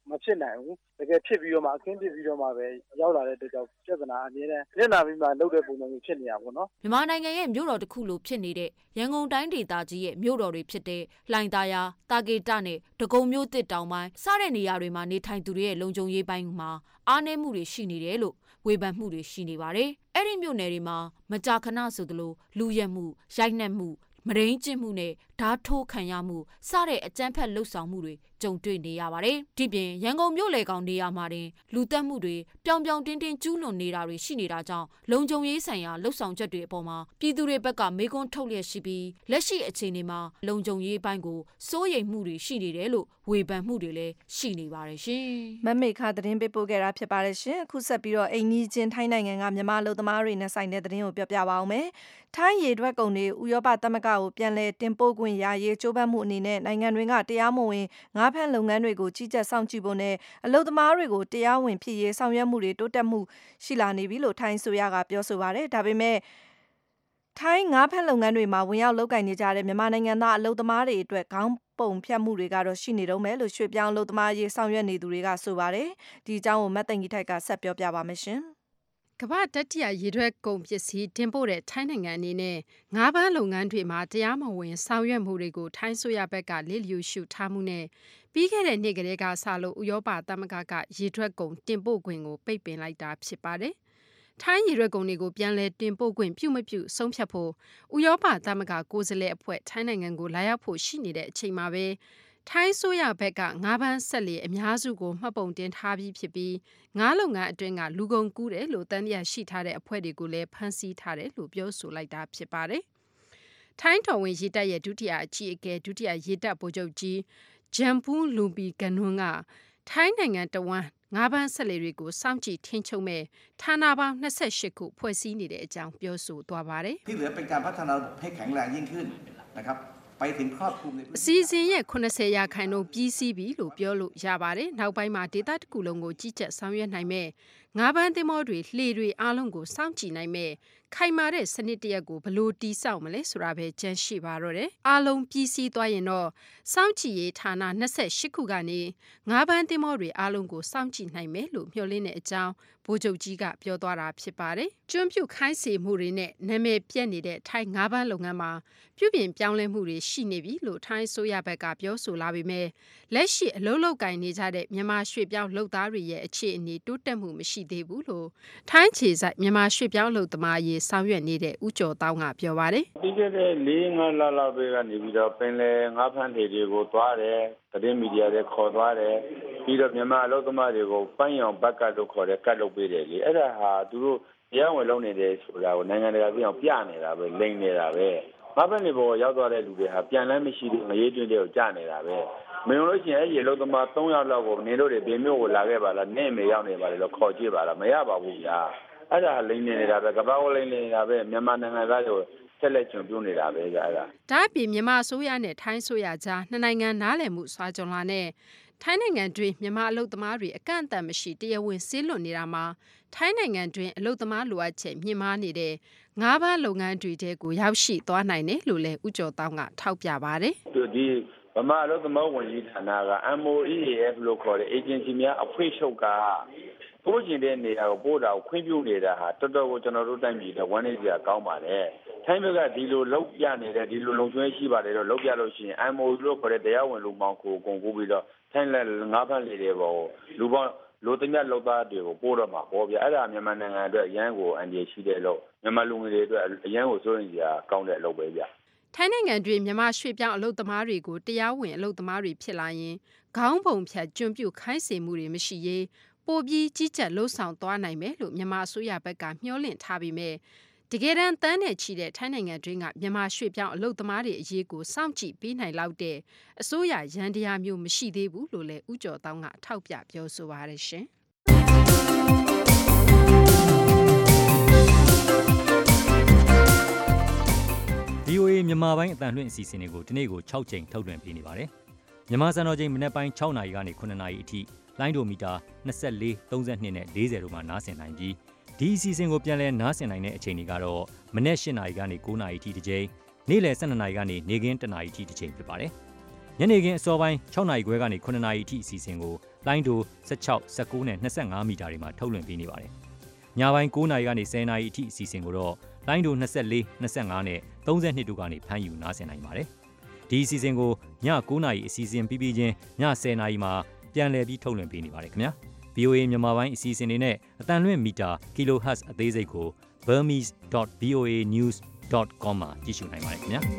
Speaker 17: မဖြစ်နိုင်ဘူးတကယ်ဖြစ်ပြီးတော့မှအခင်းဖြစ်ပြီးတော့မှပဲရောက်လာတဲ့အတွက်ကြောင့်ပြဿနာအများနဲ့လက်နာပြီးမှလုပ်တဲ့ပုံစံမျိုးဖြစ်နေတာပေါ့နော်
Speaker 14: မြန်မာနိုင်ငံရဲ့မြို့တော်တစ်ခုလိုဖြစ်နေတဲ့ရန်ကုန်တိုင်းဒေသကြီးရဲ့မြို့တော်တွေဖြစ်တဲ့လှိုင်သာယာတာကေတနဲ့ဒဂုံမြို့တစ်တောင်ပိုင်းစတဲ့နေရာတွေမှာနေထိုင်သူတွေရဲ့လုံခြုံရေးပိုင်းမှာအားနည်းမှုတွေရှိနေတယ်လို့ဝေဖန်မှုတွေရှိနေပါတယ်အဲ့ဒီမြို့နယ်တွေမှာမကြာခဏဆိုသလိုလူရက်မှုရိုက်နှက်မှုမရင်းကျင့်မှုနဲ့ဓာတ်ထိုးခံရမှုစတဲ့အကြမ်းဖက်လှုပ်ဆောင်မှုတွေကြုံတွေ့နေရပါတယ်။ဒီပြင်ရန်ကုန်မြို့လေကောင်နေရာမှာတင်လူတက်မှုတွေပြောင်ပြောင်တင်းတင်းကျူးလွန်နေတာတွေရှိနေတာကြောင့်လုံခြုံရေးဆိုင်ရာလှုပ်ဆောင်ချက်တွေအပေါ်မှာပြည်သူတွေဘက်ကမေးခွန်းထုတ်လျက်ရှိပြီးလက်ရှိအခြေအနေမှာလုံခြုံရေးပိုင်းကိုစိုးရိမ်မှုတွေရှိနေတယ်လို့ဝေဖန်မှုတွေလည်းရှိနေပါတယ်ရှင်
Speaker 2: ။မမေခသတင်းပေးပို့ခဲ့တာဖြစ်ပါတယ်ရှင်။အခုဆက်ပြီးတော့အိမ်ကြီးချင်းထိုင်းနိုင်ငံကမြန်မာလူသမားတွေနဲ့ဆိုင်တဲ့သတင်းကိုပြောပြပါအောင်မယ်။ထိုင်းရေထွက်ကုန်တွေဥရောပသမဂ္ဂကိုပြန်လည်တင်ပို့ခွင့်ရရေးကြိုးပမ်းမှုအနေနဲ့နိုင်ငံတွေကတရားမဝင်ငါးဖမ်းလုပ်ငန်းတွေကိုကြီးကြပ်စောင့်ကြည့်ဖို့နဲ့အလုပ်သမားတွေကိုတရားဝင်ဖြစ်ရေးဆောင်ရွက်မှုတွေတိုးတက်မှုရှိလာနေပြီလို့ထိုင်းဆိုရကပြောဆိုပါတယ်။ဒါပေမဲ့ထိုင်းငါးဖမ်းလုပ်ငန်းတွေမှာဝင်ရောက်လုပ်ကိုင်နေကြတဲ့မြန်မာနိုင်ငံသားအလုပ်သမားတွေအတွက်ခေါင်းပုံဖြတ်မှုတွေကတော့ရှိနေတော့မယ်လို့ရွှေ့ပြောင်းအလုပ်သမားရေးဆောင်ရွက်နေသူတွေကဆိုပါတယ်။ဒီအကြောင်းကိုမတ်သိင်ကြီးထိုက်ကဆက်ပြောပြပါမယ်ရှင်။
Speaker 18: ကမ္ဘာတတိယရေထွက်ကုန်ပစ္စည်းတင်ပို့တဲ့ထိုင်းနိုင်ငံအနေနဲ့ငါးပန်းလုပ်ငန်းတွေမှာတရားမဝင်ဆောင်ရွက်မှုတွေကိုထိုင်းဆိုရဘက်ကလစ်လျူရှုထားမှုနဲ့ပြီးခဲ့တဲ့နှစ်ကလေးကစလို့ဥရောပသမဂ္ဂကရေထွက်ကုန်တင်ပို့ခွင့်ကိုပိတ်ပင်လိုက်တာဖြစ်ပါတယ်။ထိုင်းရေထွက်ကုန်တွေကိုပြန်လည်တင်ပို့ခွင့်ပြုမပြုဆုံးဖြတ်ဖို့ဥရောပသမဂ္ဂကိုယ်စားလှယ်အဖွဲ့ထိုင်းနိုင်ငံကိုလာရောက်ဖို့ရှိနေတဲ့အချိန်မှာပဲထိုင်းဆိုရဘက်ကငါးပန်းဆက်လီအများစုကိုမှတ်ပုံတင်ထားပြီးဖြစ်ပြီးငါးလုပ်ငန်းအတွင်းကလူကုန်ကူးတယ်လို့တန်တရားရှိထားတဲ့အဖွဲ့တွေကိုလည်းဖမ်းဆီးထားတယ်လို့ပြောဆိုလိုက်တာဖြစ်ပါတယ်။ထိုင်းတော်ဝင်ရေတပ်ရဲ့ဒုတိယအကြီးအကဲဒုတိယရေတပ်ဗိုလ်ချုပ်ကြီးဂျမ်ပူးလူပီကန်နွန်းကထိုင်းနိုင်ငံတဝန်းငါးပန်းဆက်လီတွေကိုစောင့်ကြည့်ထိန်းချုပ်မဲ့ဌာနပေါင်း28ခုဖွဲ့စည်းနေတဲ့အကြောင်းပြောဆိုသွားပါတယ်။
Speaker 19: ที่เหลือเป็นการพัฒนาให้แข็งแรงยิ่งขึ้นนะครับไปถึงครอบคลุมใน
Speaker 18: အစီအစဉ်ရဲ့80%ပြီးစီးပြီလို့ပြောလို့ရပါတယ်။နောက်ပိုင်းမှာဒေသတစ်ခုလုံးကိုကြီးကြပ်ဆောင်ရွက်နိုင်မဲ့ငါးပန်းသင်္ဘောတွေလှေတွေအားလုံးကိုစောင့်ကြည့်နိုင်မဲ့ခိုင်မာတဲ့စနစ်တရက်ကိုဘလို့တီးဆောက်မလဲဆိုတာပဲကြန့်ရှိပါတော့တယ်။အားလုံးပြီးစီးသွားရင်တော့စောင့်ကြည့်ရေးဌာန28ခုကနေငါးပန်းသင်္ဘောတွေအားလုံးကိုစောင့်ကြည့်နိုင်မယ်လို့မျှော်လင့်တဲ့အကြောင်းဗိုလ်ချုပ်ကြီးကပြောသွားတာဖြစ်ပါတယ်။ကျွန်းပြုတ်ခိုင်းစေမှုတွေနဲ့နာမည်ပြက်နေတဲ့ထိုင်းငါးပန်းလုပ်ငန်းမှာပြုပြင်ပြောင်းလဲမှုတွေရှိနေပြီလို့ထိုင်းဆိုရဘက်ကပြောဆိုလာပေမဲ့လက်ရှိအလုံးလုံးကင်နေကြတဲ့မြန်မာရွှေပြောင်းလုပ်သားတွေရဲ့အခြေအနေတိုးတက်မှုမရှိသေးဘူးလို့ထိုင်းခြေဆိုင်မြန်မာရွှေပြောင်းလုပ်သမားရေးဆောင်ရွက်နေတဲ့ဦးကျော်တောင်းကပြောပါတယ်
Speaker 16: ။ပြီးခဲ့တဲ့4-5 လလောက်ပဲကနေပြီးတော့ပင်လယ်ငါးဖမ်းတွေတွေကိုသွားတယ်သတင်းမီဒီယာတွေခေါ်သွားတယ်ပြီးတော့မြန်မာအလုပ်သမားတွေကိုပန်းရောင်ဘက်ကလို့ခေါ်တဲ့ကတ်လုပ်ပေးတယ်လေအဲ့ဒါဟာသူတို့တရားဝင်လုပ်နေတယ်ဆိုတာကိုနိုင်ငံတကာပြောင်းပြနေတာပဲလိမ့်နေတာပဲငါးဖမ်းတွေပေါ်ရောက်သွားတဲ့လူတွေဟာပြန်လန်းမရှိတဲ့ငရေတွင်းတွေကိုကြားနေတာပဲမင်းတို့ရှင်အဲ့ဒီအလုပ်သမား3ယောက်လောက်ကိုနင်တို့တွေဘယ်မျိုးကိုလာခဲ့ပါလားနဲ့မေရောက်နေပါလေလို့ခေါ်ကြည့်ပါလားမရပါဘူးညာအဲ့ဒါလိမ့်နေတာပဲကဘာကိုလိမ့်နေတာပဲမြန်မာနိုင်ငံသားတွေဆက်လက်ကျွံပြူနေတာပဲကြာအဲ့ဒါ
Speaker 18: ဒါ့ပြင်မြန်မာအစိုးရနဲ့ထိုင်းအစိုးရကြားနှစ်နိုင်ငံနားလည်မှုစာချုပ်လာနဲ့ထိုင်းနိုင်ငံတွင်မြန်မာအလုပ်သမားတွေအကန့်အသတ်မရှိတရားဝင်ဆေးလွတ်နေတာမှာထိုင်းနိုင်ငံတွင်အလုပ်သမားလိုအပ်ချက်မြင့်မားနေတဲ့ငါးပန်းလုပ်ငန်းတွေတဲကိုရောက်ရှိသွားနိုင်တယ်လို့လည်းဦးကျော်တောင်းကထောက်ပြပါတယ်
Speaker 16: ဒီဗမာအလုပ်သမားဝန်ကြီးဌာနက MOEAF လို့ခေါ်တဲ့ agency များအဖွဲ့ချုပ်ကပို့ကျင်တဲ့နေရာကိုပို့တာကိုခွင့်ပြုနေတာဟာတော်တော်ကိုကျွန်တော်တို့တိုင်းပြည်ကဝမ်းနည်းစရာကောင်းပါတယ်။ထိုင်းဘက်ကဒီလိုလုပ်ပြနေတယ်ဒီလိုလုံကျွမ်းရှိပါတယ်တော့လုပ်ပြလို့ရှိရင် MOE လို့ခေါ်တဲ့တရားဝင်လူမောင်ကိုကုန်ကူပြီးတော့ထိုင်းလက်ငါးဖက်လေးတွေပေါ်လူပေါင်းလူသမ ्या လောက်သားတွေကိုပို့တော့မှာပေါ့ဗျအဲ့ဒါမြန်မာနိုင်ငံအတွက်အရန်ကိုအန်ဒီရှိတဲ့လို့မြန်မာလူငယ်တွေအတွက်အရန်ကိုစိုးရင်စရာကောင်းတဲ့အလုပ်ပဲဗျ
Speaker 18: ထိုင်းနိုင်ငံတွင်မြန်မာရွှေပြောင်းအလုပ်သမားတွေကိုတရားဝင်အလုပ်သမားတွေဖြစ်လာရင်ခေါင်းပုံဖြတ်ကျွံပြုတ်ခိုင်းစေမှုတွေမရှိရေးပိုပြီးကြီးကြပ်လှုံ့ဆော်သွားနိုင်မယ်လို့မြန်မာအစိုးရဘက်ကမျှော်လင့်ထားပြီးမြဲတကယ်တမ်းတန်းနဲ့ချီတဲ့ထိုင်းနိုင်ငံတွင်းကမြန်မာရွှေပြောင်းအလုပ်သမားတွေအရေးကိုစောင့်ကြည့်ပေးနိုင်လောက်တဲ့အစိုးရရန်တရားမျိုးမရှိသေးဘူးလို့လည်းဦးကျော်တောင်းကထောက်ပြပြောဆိုပါရရှင်။
Speaker 20: VOA မြန်မာပိုင်းအတန်လွှင့်အစီအစဉ်တွေကိုဒီနေ့ကို6ချိန်ထုတ်လွှင့်ပေးနေပါတယ်။မြန်မာစံတော်ချိန်မနက်ပိုင်း6နာရီကနေ9နာရီအထိလိုင်းဒိုမီတာ24 32နဲ့40တို့မှာနားဆင်နိုင်ပြီးဒီအစီအစဉ်ကိုပြန်လည်နားဆင်နိုင်တဲ့အချိန်တွေကတော့မနက်8နာရီကနေ9နာရီအထိတစ်ချိန်နေ့လယ်12နာရီကနေနေ့ခင်း1နာရီအထိတစ်ချိန်ဖြစ်ပါတယ်။ညနေခင်းအစောပိုင်း6နာရီခွဲကနေ9နာရီအထိအစီအစဉ်ကိုလိုင်းဒို16 19နဲ့25မီတာတွေမှာထုတ်လွှင့်ပေးနေပါတယ်။ညပိုင်း9နာရီကနေ10နာရီအထိအစီအစဉ်ကိုတော့လိုင်းဒို24 25နဲ့32တို့ကနေဖမ်းယူနားဆင်နိုင်ပါတယ်။ဒီအစီအစဉ်ကိုည9နာရီအစီအစဉ်ပြီးပြီးချင်းည10နာရီမှာပြန်လည်ပြီးထုတ်လွှင့်ပေးနေပါတယ်ခင်ဗျာ။ VOA မြန်မာပိုင်းအစီအစဉ်တွေနဲ့အတန်လွင့်မီတာ kilohertz အသေးစိတ်ကို burmese.voanews.com မှာကြည့်ရှုနိုင်ပါတယ်ခင်ဗျာ။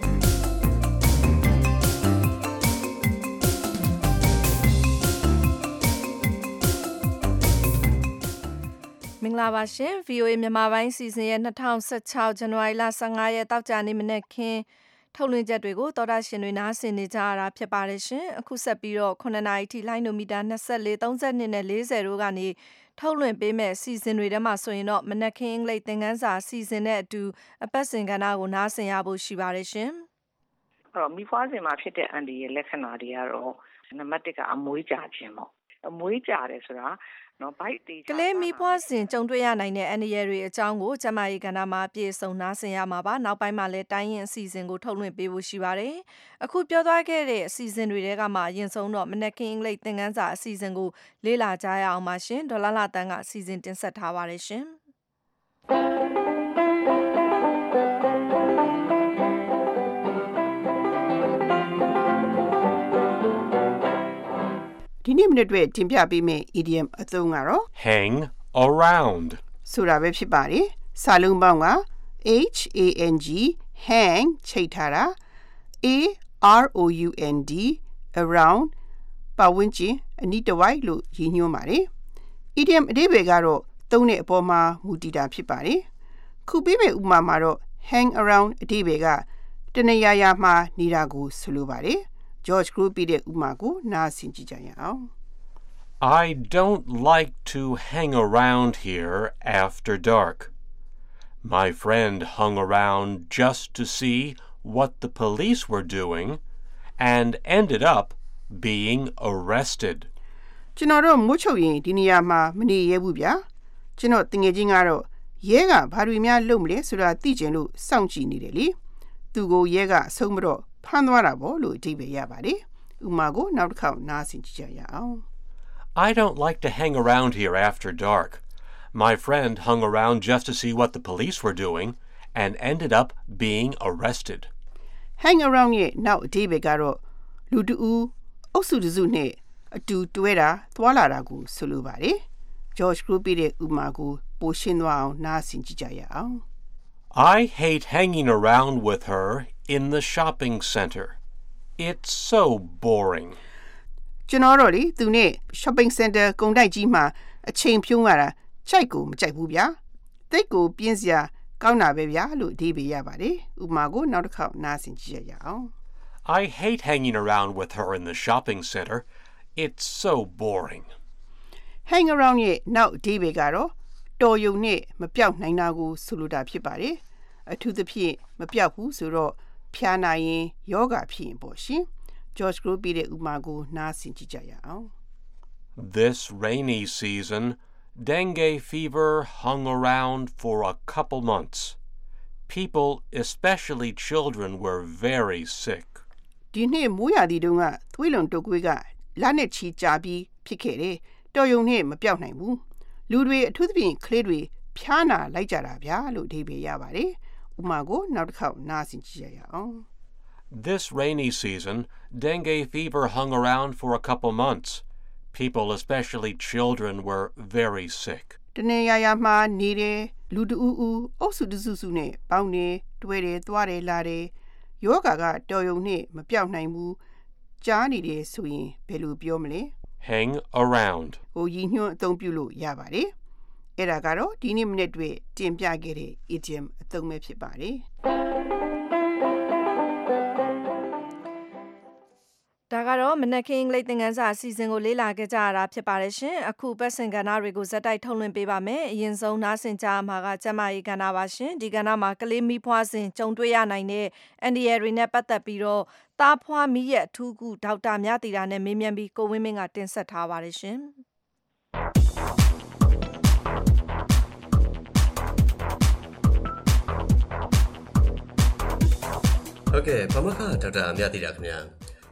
Speaker 2: မင်္ဂလာပါရှင် VOA မြန်မာပိုင်းစီစဉ်ရဲ့2016ဇန်နဝါရီလ15ရက်တောက်ကြနေ့မနေ့ခင်းထုတ်လွှင့်ချက်တွေကိုသောတာရှင်တွေနားဆင်နေကြရတာဖြစ်ပါတယ်ရှင်အခုဆက်ပြီးတော့9နာရီထိလိုင်းနိုမီတာ24 32နဲ့40တို့ကနေထုတ်လွှင့်ပေးမဲ့စီစဉ်တွေထဲမှာဆိုရင်တော့မနက်ခင်းအင်္ဂလိပ်သင်ခန်းစာစီစဉ်တဲ့အတူအပတ်စဉ်ကဏ္ဍကိုနားဆင်ရဖို့ရှိပါတယ်ရှင်
Speaker 21: အဲ့တော့မိဖွားစဉ်မှာဖြစ်တဲ့အန်ဒီရဲ့လက္ခဏာတွေကတော့နံပါတ်1ကအမွေးကြခြင်းပေါ့အမွေးကြတယ်ဆိုတာနော်ဘိုက်တေး
Speaker 2: ကလေးမိဖွားစဉ်ကြုံတွေ့ရနိုင်တဲ့အန္တရာယ်တွေအကြောင်းကိုကျမကြီးကဏ္ဍမှာပြည့်စုံနားဆင်ရမှာပါနောက်ပိုင်းမှာလည်းတိုင်းရင်အစီအစဉ်ကိုထုတ်လွှင့်ပေးဖို့ရှိပါတယ်အခုပြောသွားခဲ့တဲ့အစီအစဉ်တွေထဲကမှအရင်ဆုံးတော့မနက်ခင်းအင်္ဂလိပ်သင်ခန်းစာအစီအစဉ်ကိုလေ့လာကြရအောင်ပါရှင်ဒေါ်လာတန်းကအစီအစဉ်တင်ဆက်ထားပါတယ်ရှင်
Speaker 22: ဒီနေ့မနေ့တွေ့တင်ပြပေးမယ့် idiom အသုံးကတော့
Speaker 1: hang around
Speaker 22: ဆိုတာပဲဖြစ်ပါတယ်စာလုံးပေါင်းက hang ချိတ်ထားတာ around around ပတ်ဝန်းကျင်အနီးတစ်ဝိုက်လို့ရည်ညွှန်းပါတယ် idiom အဓိပ္ပာယ်ကတော့သုံးတဲ့အပေါ်မှာမူတည်တာဖြစ်ပါတယ်ခုပေးမယ့်ဥပမာမှာတော့ hang around အဓိပ္ပာယ်ကတနေရာရာမှာနေတာကိုဆိုလိုပါတယ်George Group ပြတဲ့ဥပမာကိုနားဆင်ကြည့်ကြရအောင်
Speaker 1: I don't like to hang around here after dark. My friend hung around just to see what the police were doing and ended up being arrested.
Speaker 22: ကျွန်တော်တို့မိုးချုပ်ရင်ဒီနေရာမှာမနေရဘူးဗျာကျွန်တော်တငယ်ချင်းကတော့ရဲကဘာတွေများလုပ်မလဲဆိုတာသိချင်လို့စောင့်ကြည့်နေတယ်လေသူကိုရဲကအဆုံးမတော့ဖမ်းသွားတာပေါ့လို့အဓိပ္ပာယ်ရပါတယ်ဥပမာကိုနောက်တစ်ခေါက်နားဆင်ကြည့်ကြရအောင်
Speaker 1: I don't like to hang around here after dark. My friend hung around just to see what the police were doing and ended up being arrested.
Speaker 22: Hang around ရဲ့နောက်အဓိပ္ပာယ်ကတော့လူတဦးအုပ်စုတစုနဲ့အတူတွဲတာသွားလာတာကိုဆိုလိုပါတယ် George Group ပြတဲ့ဥပမာကိုပိုရှင်းသွားအောင်နားဆင်ကြည့်ကြရအောင်
Speaker 1: I hate hanging around with her in the shopping center. It's so boring.
Speaker 22: ကျွန်တော်တို့လေသူနဲ့ shopping center ကုန်တိုက်ကြီးမှာအချိန်ဖြုံးရတာကြိုက်ကိုမကြိုက်ဘူးဗျာတိတ်ကိုပြင်းစရာကောင်းတာပဲဗျာလို့အဓိပ္ပာယ်ရပါတယ်ဥပမာကိုနောက်တစ်ခေါက်နားဆင်ကြည့်ရအောင်
Speaker 1: I hate hanging around with her in the shopping center. It's so boring.
Speaker 22: Hang around ရဲ့နောက်အဓိပ္ပာယ်ကတော့တော်ရုံနဲ့မပြောက်နိုင်တာကိုဆိုလိုတာဖြစ်ပါတယ်အထူးသဖြင့်မပြောက်ဘူးဆိုတော့ဖျားနာရင်ယောဂဖြစ်ရင်ပေါ့ရှင် George Group ပြတဲ့ဥပမာကိုနားဆင်ကြည့်ကြရအောင်
Speaker 1: This rainy season, dengue fever hung around for a couple months. People, especially children, were very sick.
Speaker 22: ဒီနေ့မိုးရာသီတုန်းကသွေးလွန်တုပ်ကွေးကလနဲ့ချီကြာပြီးဖြစ်ခဲ့တယ်တော်ရုံနဲ့မပြောက်နိုင်ဘူးလူတွေအထူးသဖြင့်ကလေးတွေဖျားနာလိုက်ကြတာဗျာလို့အဓိပ္ပာယ်ရပါတယ်ဥပမာကိုနောက်တစ်ခေါက်နားဆင်ကြည့်ရအောင်
Speaker 1: This rainy season, dengue fever hung around for a couple months. People, especially children, were very sick.
Speaker 22: တနေရာရာမှာနေတယ်လူတဦးဦးအုပ်စုတစုစုနဲ့ပေါင်းနေတွဲတယ်သွားတယ်လာတယ်ယောဂါကတော်ရုံနဲ့မပြောက်နိုင်ဘူးကြားနေတယ်ဆိုရင်ဘယ်လိုပြောမလဲ
Speaker 1: Hang around.
Speaker 22: ဟိုရည်ညွှန်းအသုံးပြုလို့ရပါတယ်အဲ့ဒါကတော့ဒီနေ့မိနစ်တွေတင်ပြခဲ့တဲ့ idiom အသုံးပဲဖြစ်ပါတယ်
Speaker 2: ဒါကတော့မနက်ခင်းအင်္ဂလိပ်သင်ခန်းစာအစီအစဉ်ကိုလေ့လာခဲ့ကြရတာဖြစ်ပါတယ်ရှင်အခုပတ်စင်ကဏ္ဍတွေကိုဇက်တိုက်ထုတ်လွှင့်ပေးပါမယ်အရင်ဆုံးနားဆင်ကြမှာကကျမကြီးကဏ္ဍပါရှင်ဒီကဏ္ဍမှာကလေးမိဖွားစဉ်ကြုံတွေ့ရနိုင်တဲ့အန်ဒီရယ်တွေနဲ့ပတ်သက်ပြီးတော့သားဖွားမိရဲ့အထူးကုဒေါက်တာမြတီတာနဲ့မေးမြန်းပြီးကိုဝင်းမင်းကတင်ဆက်ထားပါတယ်ရှင်
Speaker 23: ဟုတ်ကဲ့ပမခဒေါက်တာမြတီတာခင်ဗျာ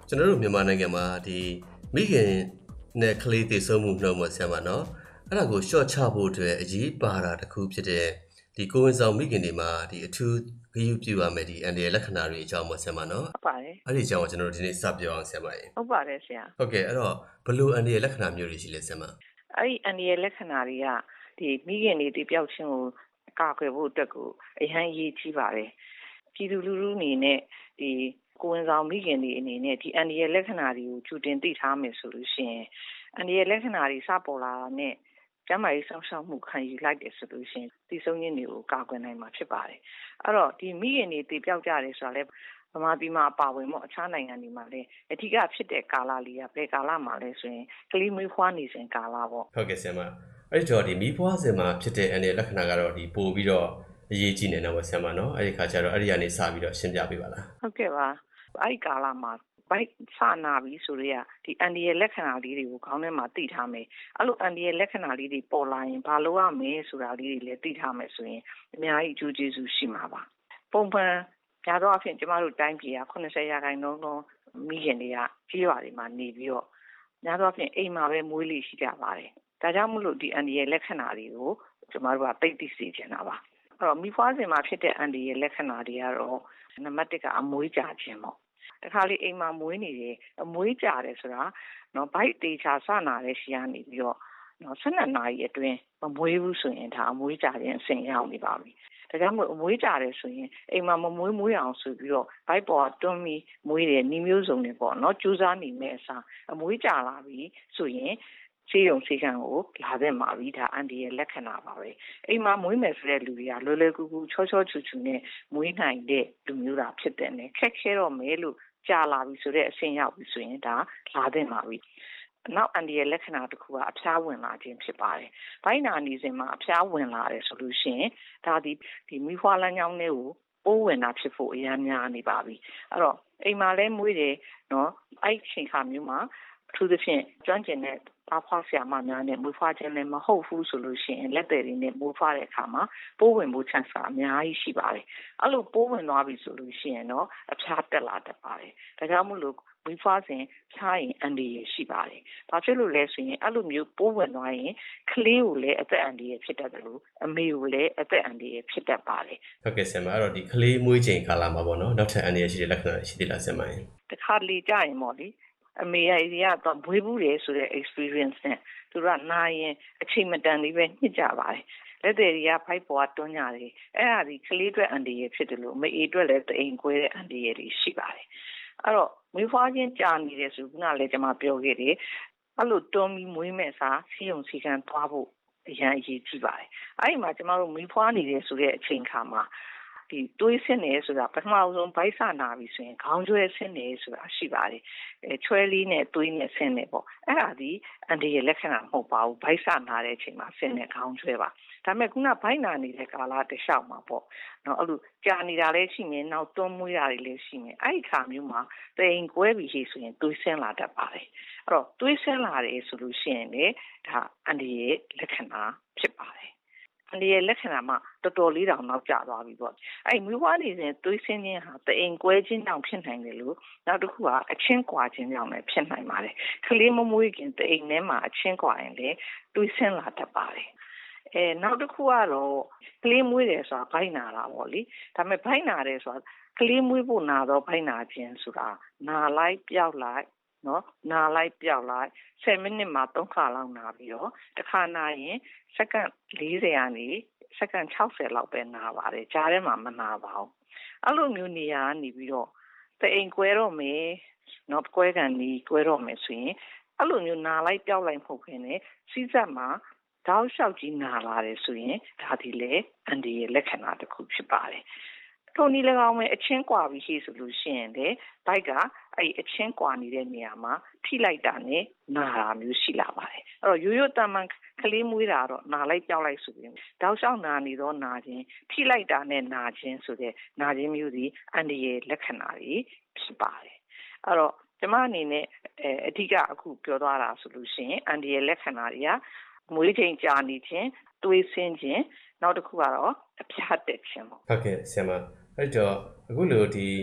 Speaker 3: ကျွန်တော်တို့မြန်မာနိုင်ငံမှာဒီမိခင်နဲ့ကလေးတည်ဆုံမှုနှုန်းမှာဆရာမနော်အဲ့ဒါကိုရှော့ချဖို့အတွက်အရေးပါတာတစ်ခုဖြစ်တဲ့ဒီကိုဝင်ဆောင်မိခင်တွေမှာဒီအထူးဂရုပြုရမယ်ဒီအန်ဒီရဲ့လက္ခဏာတွေအကြောင်းပါဆရာမနော်
Speaker 21: ဟုတ်ပါတယ်
Speaker 3: အဲ့ဒီအကြောင်းကိုကျွန်တော်တို့ဒီနေ့စပြောအောင်ဆရာမရေ
Speaker 21: ဟုတ်ပါတယ်ဆရာ
Speaker 3: ဟုတ်ကဲ့အဲ့တော့ဘယ်လိုအန်ဒီရဲ့လက္ခဏာမျိုးတွေရှိလဲဆရာမ
Speaker 21: အဲ့ဒီအန်ဒီရဲ့လက္ခဏာတွေကဒီမိခင်တွေတည်ပြောက်ခြင်းကိုကာကွယ်ဖို့အတွက်ကိုအရန်ရေးကြီးပါတယ်ပြည်သူလူထုအနေနဲ့ဒီကိုဝင်ဆောင်မိခင်တွေအနေနဲ့ဒီအန်ဒီရဲ့လက္ခဏာတွေကိုကြိုတင်သိထားမယ်ဆိုလို့ရှိရင်အန်ဒီရဲ့လက္ခဏာတွေစပေါ်လာတာနဲ့ကျန်းမာရေးစောင့်ရှောက်မှုခံယူလိုက်တယ်ဆိုလို့ရှိရင်ဒီဆုံးရင်းတွေကိုကာကွယ်နိုင်မှာဖြစ်ပါတယ်အဲ့တော့ဒီမိခင်တွေတည်ပြောက်ကြတယ်ဆိုတာလဲဗမာပြည်မှာအပါဝင်ပေါ့အခြားနိုင်ငံတွေမှာလည်းအထူးဖြစ်တဲ့ကာလလေးကဘယ်ကာလမှာလဲဆိုရင်ကလေးမွေးဖွားနေစဉ်ကာလပေါ့
Speaker 3: ဟုတ်ကဲ့ဆရာမအဲ့ဒီတော့ဒီမိဖွားစဉ်မှာဖြစ်တဲ့အန်ဒီရဲ့လက္ခဏာကတော့ဒီပို့ပြီးတော့အရေးကြီးနေတော့ဆရာမနော်အဲ့ဒီခါကျတော့အဲ့ဒီကနေစပြီးတော့ရှင်းပြပေးပါလား
Speaker 21: ဟုတ်ကဲ့ပါအဲ့ဒီကာလမှာဘိုက်ဆနာပြီးဆိုတော့ဒီအန်ဒီရဲ့လက္ခဏာလေးတွေကိုခေါင်းထဲမှာသိထားမယ်အဲ့လိုအန်ဒီရဲ့လက္ခဏာလေးတွေပေါ်လာရင်ဘာလုပ်ရမလဲဆိုတာလေးတွေလည်းသိထားမယ်ဆိုရင်အများကြီးအကျိုးကျေးဇူးရှိမှာပါပုံမှန်ကြတော့အဖြစ်ကျမတို့တိုင်းပြည်က80%လုံးမိခင်တွေကကြီးရွာတွေမှာနေပြီးတော့များသောအားဖြင့်အိမ်မှာပဲမွေးလိရှိကြပါတယ်ဒါကြောင့်မို့လို့ဒီအန်ဒီရဲ့လက္ခဏာတွေကိုကျမတို့ကသိသိစေချင်တာပါအဲ့တော့မိဖွားစဉ်မှာဖြစ်တဲ့အန်ဒီရဲ့လက္ခဏာတွေကတော့နံပါတ်1ကအမွေးကြခြင်းပေါ့တခါလေးအိမ်မှာမွေးနေတယ်အမွေးကြတယ်ဆိုတာနော်ဘိုက်တေချာစနာတဲ့ရှိရနေပြီးတော့နော်12နာရီအတွင်းမမွေးဘူးဆိုရင်ဒါအမွေးကြခြင်းအဆင့်ရောက်နေပါပြီဒါကြောင့်မို့အမွေးကြတယ်ဆိုရင်အိမ်မှာမမွေးအောင်ဆိုပြီးတော့ဘိုက်ပေါ်တွန်းပြီးမွေးတယ်နှီးမျိုးစုံတွေပေါ့နော်ကြိုးစားနေမဲ့အစားအမွေးကြလာပြီဆိုရင်ဆေးရုံဆေးခန်းကိုလာတဲ့မှာပြီးဒါအန်ဒီရဲ့လက္ခဏာပါပဲအိမ်မှာမွေးမယ်ဆိုတဲ့လူတွေကလွယ်လွယ်ကူကူချောချောချူချူနဲ့မွေးနိုင်တဲ့လူမျိုးတာဖြစ်တဲ့နဲ့ခက်ခဲတော့မယ်လို့ကြာလာပြီဆိုတဲ့အဆင့်ရောက်ပြီဆိုရင်ဒါလာတဲ့မှာပြီနောက်အန်ဒီရဲ့လက္ခဏာတစ်ခုကအဖျားဝင်လာခြင်းဖြစ်ပါတယ်။ဘိုင်းနာနေစဉ်မှာအဖျားဝင်လာတယ်ဆိုလို့ရှိရင်ဒါဒီမိဖွားလမ်းကြောင်းတွေကိုပိုးဝင်တာဖြစ်ဖို့အများများနေပါပြီ။အဲ့တော့အိမ်မှာလဲမွေးတယ်နော်အဲ့ချိန်ခါမျိုးမှာသူသဖြင့်ကျွမ်းကျင်တဲ့ပါဖွားဆရာမများနဲ့မွေးဖွားခြင်းလည်းမဟုတ်ဘူးဆိုလို့ရှိရင်လက်တွေနဲ့မွေးဖွားတဲ့အခါမှာပိုးဝင်ဖို့ chance အများကြီးရှိပါတယ်။အဲ့လိုပိုးဝင်သွားပြီဆိုလို့ရှိရင်တော့အဖျားတက်လာတတ်ပါတယ်။ဒါကြောင့်မို့လို့မွေးဖွားစဉ်ဖျားရင်အန်ဒီရရှိပါတယ်။ဘာဖြစ်လို့လဲဆိုရင်အဲ့လိုမျိုးပိုးဝင်သွားရင်ကလေးကိုလည်းအသက်အန်ဒီရဖြစ်တတ်တယ်လို့အမေကိုလည်းအသက်အန်ဒီရဖြစ်တတ်ပါတယ်
Speaker 3: ။ဟုတ်ကဲ့ဆရာမအဲ့တော့ဒီကလေးမွေးချိန်ကာလမှာပေါ့နော်နောက်ထပ်အန်ဒီရရှိတဲ့လက္ခဏာရှိသေးလားဆရာမ။
Speaker 21: တခါလေကြာရင်ပေါ့လေအမေကတော့မွေးဘူးလေဆိုတဲ့ experience နဲ့သူကနာရင်အချိန်မတန်လေးပဲညှစ်ကြပါတယ်လက်တွေကဖိုက်ပေါ်တွန်းကြတယ်အဲ့ဒါဒီကလေးအတွက်အန်ဒီရဖြစ်တယ်လို့မအေးအတွက်လည်းတိမ်ကွဲတဲ့အန်ဒီရတွေရှိပါတယ်အဲ့တော့မွေးဖွားခြင်းကြာနေတယ်ဆိုခုနလည်းကျွန်မပြောခဲ့တယ်အဲ့လိုတွန်းပြီးမွေးမဲ့စားစီယုံစီကံသွားဖို့အရင်အရေးကြီးပါတယ်အဲ့ဒီမှာကျွန်တော်တို့မွေးဖွားနေတယ်ဆိုတဲ့အချိန်ခါမှာဒီတွေးဆင်းနေဆိုတာပထမဆုံးဗိုက်ဆနာပြီဆိုရင်ခေါင်းကျွဲဆင်းနေဆိုတာရှိပါတယ်ချွဲလေးနဲ့တွေးနဲ့ဆင်းနေပေါ့အဲ့ဒါဒီအန်ဒီရဲ့လက္ခဏာမဟုတ်ပါဘူးဗိုက်ဆနာတဲ့အချိန်မှာဆင်းနေခေါင်းကျွဲပါဒါပေမဲ့ခုနဗိုက်နာနေတဲ့ကာလတစ်လျှောက်မှာပေါ့နော်အဲ့လိုကြာနေတာလည်းရှိမယ်နောက်တွန်းမွေးတာတွေလည်းရှိမယ်အဲ့ဒီခါမျိုးမှာတိမ်ကွဲပြီဆိုရင်တွေးဆင်းလာတတ်ပါတယ်အဲ့တော့တွေးဆင်းလာတယ်ဆိုလို့ရှိရင်လေဒါအန်ဒီရဲ့လက္ခဏာဖြစ်ပါတယ်အန်ဒီရဲ့လက္ခဏာမှာတော်တော်လေးတောင်နောက်ကျသွားပြီပေါ့အဲ့မွေးဖွားနေစဉ်သွေးဆင်းခြင်းဟာတအိမ်ကွဲခြင်းကြောင့်ဖြစ်နိုင်တယ်လို့နောက်တစ်ခုကအချင်းကွာခြင်းကြောင့်လည်းဖြစ်နိုင်ပါတယ်ကလေးမမွေးခင်တအိမ်ထဲမှာအချင်းကွာရင်လည်းသွေးဆင်းလာတတ်ပါတယ်နောက်တစ်ခုကတော့ကလေးမွေးတယ်ဆိုတာဗိုက်နာတာပေါ့လေဒါပေမဲ့ဗိုက်နာတယ်ဆိုတာကလေးမွေးဖို့နာတော့ဗိုက်နာခြင်းဆိုတာနာလိုက်ပျောက်လိုက်နော်နာလိုက်ပျောက်လိုက်10မိနစ်မှာ3ခါလောက်နာပြီးတော့တစ်ခါနာရင်စက္ကန့်40ကနေစက္ကန့်60လောက်ပဲနာပါတယ်ကြားထဲမှာမနာပါဘူးအဲ့လိုမျိုးနေရာကနေပြီးတော့တအိမ်ကွဲတော့မယ်နော်ကွဲကန်ဒီကွဲတော့မယ်ဆိုရင်အဲ့လိုမျိုးနာလိုက်ပျောက်လိုက်မဟုတ်ခင်နဲ့စီးစက်မှာတောက်လျှောက်ကြီးနာလာတယ်ဆိုရင်ဒါဒီလေအန်ဒီရဲ့လက္ခဏာတစ်ခုဖြစ်ပါတယ်ထိုနည်း၎င်းပဲအချင်းကွာပြီးရှိဆိုလို့ရှိရင်လေဘိုက်ကအဲ့အချင်းကွာနေတဲ့နေရာမှာထိလိုက်တာနဲ့နာတာမျိုးရှိလာပါတယ်အဲ့တော့ရိုးရိုးတမန်ကလေးမွေးတာတော့နာလိုက်ကြောက်လိုက်ဆိုပြီးတောက်လျှောက်နာနေတော့နာခြင်းထိလိုက်တာနဲ့နာခြင်းဆိုတဲ့နာခြင်းမျိုးစီအန်ဒီရဲ့လက္ခဏာတွေဖြစ်ပါတယ်အဲ့တော့ကျွန်မအနေနဲ့အဓိကအခုပြောသွားတာဆိုလို့ရှိရင်အန်ဒီရဲ့လက္ခဏာတွေကမွေးချိန်ကြာနေခြင်းသွေးဆင်းခြင်းနောက်တစ်ခုကတော့အဖျားတက်ခြင်းပေါ့
Speaker 3: ဟုတ်ကဲ့ဆရာမအဲ့တော့အခုလိုဒီ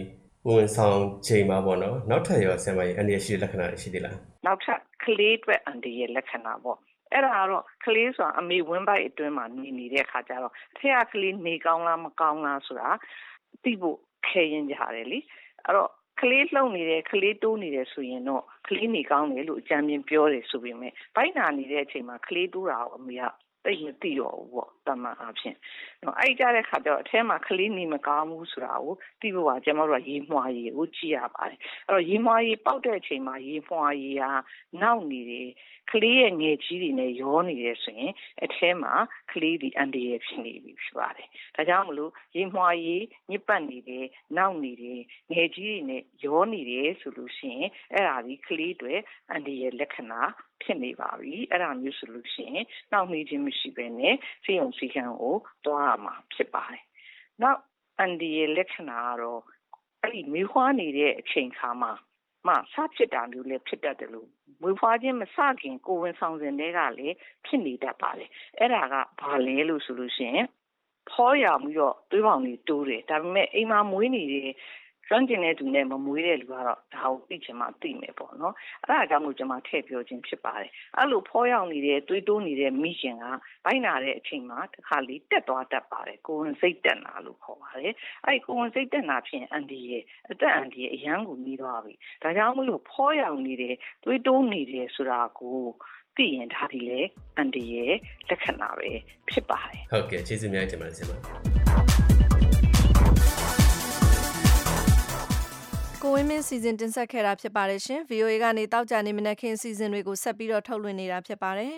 Speaker 3: ဝင်ဆောင်ချိန်မှာပေါ့နော်နောက်ထပ်ရောဆရာမကြီးအန္တရာယ်ရှိတဲ့လက္ခဏာတွေရှိသေးလား
Speaker 21: နောက်ထပ်ကလေးတွေအန္တရာယ်လက္ခဏာပေါ့အဲ့ဒါကတော့ကလေးဆိုတာအမေဝင်းပိုက်အတွင်းမှာနေနေတဲ့အခါကျတော့အထက်ကကလေးနေကောင်းလားမကောင်းလားဆိုတာသိဖို့ခဲရင်ကြတယ်လေအဲ့တော့ကလေးလှုပ်နေတယ်ကလေးတိုးနေတယ်ဆိုရင်တော့ကလေးနေကောင်းတယ်လို့အကြံဉာဏ်ပြောတယ်ဆိုပေမဲ့ဘိုက်နာနေတဲ့အချိန်မှာကလေးတိုးတာကိုအမေကသိမသိတော့ဘူးပေါ့တမန်အဖြစ်နော်အဲ့ကြတဲ့ခါကျတော့အထဲမှာကလေးနေမကောင်းဘူးဆိုတာကိုသိဖို့ကကျွန်တော်တို့ကရေမွှာရည်ကိုကြည့်ရပါတယ်အဲ့တော့ရေမွှာရည်ပေါက်တဲ့အချိန်မှာရေမွှာရည်ဟာနောက်နေတယ်ကလေးရဲ့ငယ်ကြီးတွေနဲ့ရောနေတယ်ဆိုရင်အထဲမှာကလေးဒီအန်ဒီရဲ့ဖြစ်နေပြီဖြစ်ပါတယ်ဒါကြောင့်မလို့ရေမွှာရည်ညစ်ပတ်နေတယ်နောက်နေတယ်ငယ်ကြီးတွေနဲ့ရောနေတယ်ဆိုလို့ရှိရင်အဲ့ဒါဒီကလေးတွေအန်ဒီရဲ့လက္ခဏာဖြစ်နေပါပြီအဲ့ဒါမျိုးဆိုလို့ရှိရင်နောက်နေခြင်းမရှိဘဲနဲ့စိတ်ုံစီကံကိုတွားရမှာဖြစ်ပါတယ်နောက်အန်ဒီရဲ့လက္ခဏာကတော့အဲ့ဒီမိခွားနေတဲ့အချိန်ခါမှာစဖြစ်တာမျိုးလည်းဖြစ်တတ်တယ်လို့မွေးဖွားခြင်းမစခင်ကိုဝင်ဆောင်စဉ်တွေကလည်းဖြစ်နေတတ်ပါတယ်အဲ့ဒါကဘာလဲလို့ဆိုလို့ရှိရင်ဖောရောင်ပြီးတော့သွေးပေါင်တွေတိုးတယ်ဒါပေမဲ့အိမ်မှာမွေးနေတဲ့ကျွမ်းကျင်တဲ့သူနဲ့မမွေးတဲ့လူကတော့ဒါကိုသိချင်မှသိမယ်ပေါ့နော်အဲ့ဒါကြောင့်မို့ကျွန်မထည့်ပြောခြင်းဖြစ်ပါတယ်အဲ့လိုဖောရောင်နေတဲ့သွေးတိုးနေတဲ့မိခင်ကဘိုက်နာတဲ့အချိန်မှာတစ်ခါလေးတက်သွားတတ်ပါတယ်ကိုဝင်စိတ်တက်နာလို့ခေါ်ပါတယ်အဲ့ကိုဝင်စိတ်တက်နာဖြင့်အန်ဒီရဲ့အသက်အန်ဒီရဲ့အရန်ကိုပြီးသွားပြီဒါကြောင့်မို့လို့ဖောရောင်နေတဲ့သွေးတိုးနေတယ်ဆိုတာကိုသိရင်ဒါဒီလေအန်ဒီရဲ့လက္ခဏာပဲဖြစ်ပါတယ်
Speaker 3: ဟုတ်ကဲ့ကျေးဇူးများတင်ပါတယ်ဆရာမ
Speaker 2: ကိုဝင်းမင်းစီစဉ်တင်ဆက်ခဲ့တာဖြစ်ပါတယ်ရှင် VOA ကနေတောက်ကြနေမနက်ခင်းစီစဉ်တွေကိုဆက်ပြီးတော့ထုတ်လွှင့်နေတာဖြစ်ပါတယ်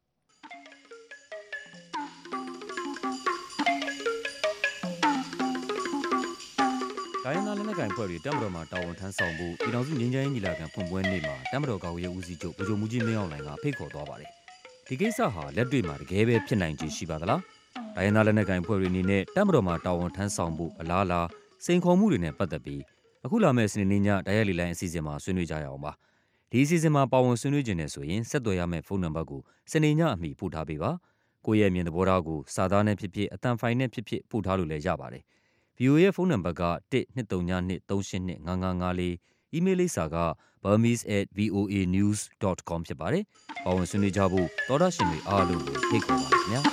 Speaker 20: တိုင်းသားလက်နက်ကိုင်ဖွဲ့တွေတပ်မတော်မှာတာဝန်ထမ်းဆောင်ဖို့ပြည်ထောင်စုငြိမ်းချမ်းရေးညီလာခံဖွင့်ပွဲနေ့မှာတပ်မတော်ကာကွယ်ရေးဦးစီးချုပ်ဗိုလ်ချုပ်မှူးကြီးမင်းအောင်လှိုင်ကဖိတ်ခေါ်သွားပါတယ်ဒီကိစ္စဟာလက်တွေ့မှာတကယ်ပဲဖြစ်နိုင်ခြေရှိပါသလားတိုင်းသားလက်နက်ကိုင်ဖွဲ့တွေအနေနဲ့တပ်မတော်မှာတာဝန်ထမ်းဆောင်ဖို့အလားအလာစိန်ခေါ်မှုတွေနဲ့ပတ်သက်ပြီးအခုလာမယ့်စနေနေ့ညတရားလီလိုင်းအစီအစဉ်မှာဆွေးနွေးကြရအောင်ပါဒီအစီအစဉ်မှာပါဝင်ဆွေးနွေးခြင်းနဲ့ဆိုရင်ဆက်သွယ်ရမယ့်ဖုန်းနံပါတ်ကိုစနေညအမီပို့ထားပေးပါကိုယ့်ရဲ့မြင်သဘောထားကိုစာသားနဲ့ဖြစ်ဖြစ်အသံဖိုင်နဲ့ဖြစ်ဖြစ်ပို့ထားလို့လည်းရပါတယ် VOA ရဲ့ဖုန်းနံပါတ်က12323895554 email လိပ်စာက burmese@voanews.com ဖြစ်ပါတယ်ပါဝင်ဆွေးနွေးကြဖို့သောတာရှင်တွေအားလုံးကိုဖိတ်ခေါ်ပါခင်ဗျာ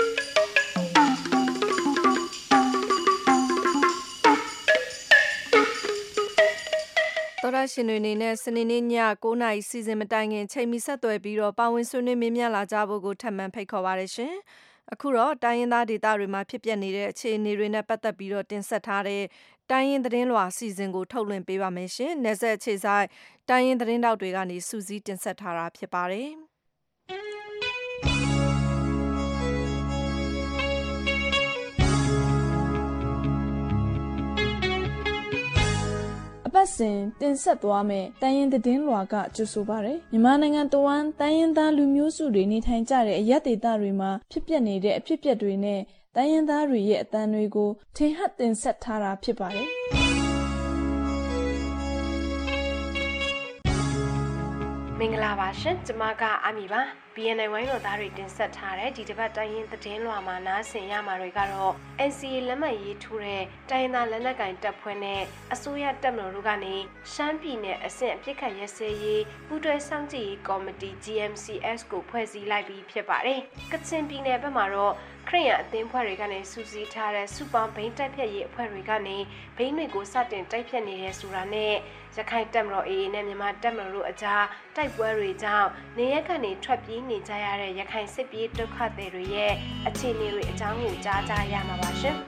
Speaker 2: တော်ရရှင်တွေအနေနဲ့စနေနေ့ည9:00နာရီစီစဉ်မတိုင်ခင်ချိန်မီဆက်သွယ်ပြီးတော့ပါဝင်ဆွေးနွေးမေးမြန်းလာကြဖို့ကိုထပ်မံဖိတ်ခေါ်ပါရရှင်။အခုတော့တိုင်းရင်းသားဒေသတွေမှာဖြစ်ပျက်နေတဲ့အခြေအနေတွေနဲ့ပတ်သက်ပြီးတော့တင်ဆက်ထားတဲ့တိုင်းရင်းသတင်းလွှာအစီအစဉ်ကိုထုတ်လွှင့်ပေးပါမယ်ရှင်။နယ်စပ်အခြေစိုက်တိုင်းရင်းသတင်းတောက်တွေကနေစူးစီးတင်ဆက်ထားတာဖြစ်ပါတယ်။
Speaker 5: အပတ်စဉ်တင်ဆက်သွားမယ့်တိုင်းရင်းသတင်းလွှာကကြိုဆိုပါရယ်မြန်မာနိုင်ငံတဝန်းတိုင်းရင်းသားလူမျိုးစုတွေနေထိုင်ကြတဲ့အရပ်ဒေသတွေမှာဖြစ်ပျက်နေတဲ့အဖြစ်အပျက်တွေနဲ့တိုင်းရင်းသားတွေရဲ့အသံတွေကိုထင်ဟပ်တင်ဆက်ထားတာဖြစ်ပါတယ်
Speaker 7: မင်္ဂလာပါရှင်ကျမကအမီပါ BNN ဝိုင်းတော်သားတွေတင်ဆက်ထားတဲ့ဒီတစ်ပတ်တိုင်းရင်းသတင်းလွှာမှာနားဆင်ရမှာတွေကတော့ NCA လက်မှတ်ရေးထိုးတဲ့တိုင်းရင်းသားလက်နက်ကိုင်တပ်ဖွဲ့နဲ့အစိုးရတပ်မတော်တို့ကနေရှမ်းပြည်နယ်အဆင့်အပြစ်ခတ်ရဲစဲရေးပူးတွဲစောင့်ကြည့်ရေးကော်မတီ GMCS ကိုဖွဲ့စည်းလိုက်ပြီးဖြစ်ပါတယ်။ကချင်ပြည်နယ်ဘက်မှာတော့ခရစ်ယာန်အသင်းဖွဲ့တွေကနေစုစည်းထားတဲ့စူပါဘိန်းတိုက်ဖြတ်ရေးအဖွဲ့တွေကနေဘိန်းတွေကိုစတင်တိုက်ဖြတ်နေတဲ့ဆိုတာနဲ့ရခိုင်တပ်မတော် AA နဲ့မြန်မာတပ်မတော်တို့အကြားတိုက်ပွဲတွေကြောင့်နေရက်ကနေထွက်ပြေးနေကြရတဲ့ရခိုင်စစ်ပြေးဒုက္ခသည်တွေရဲ့အခြေအနေတွေအကြောင်းကိုကြားကြရမှာပါရှင်။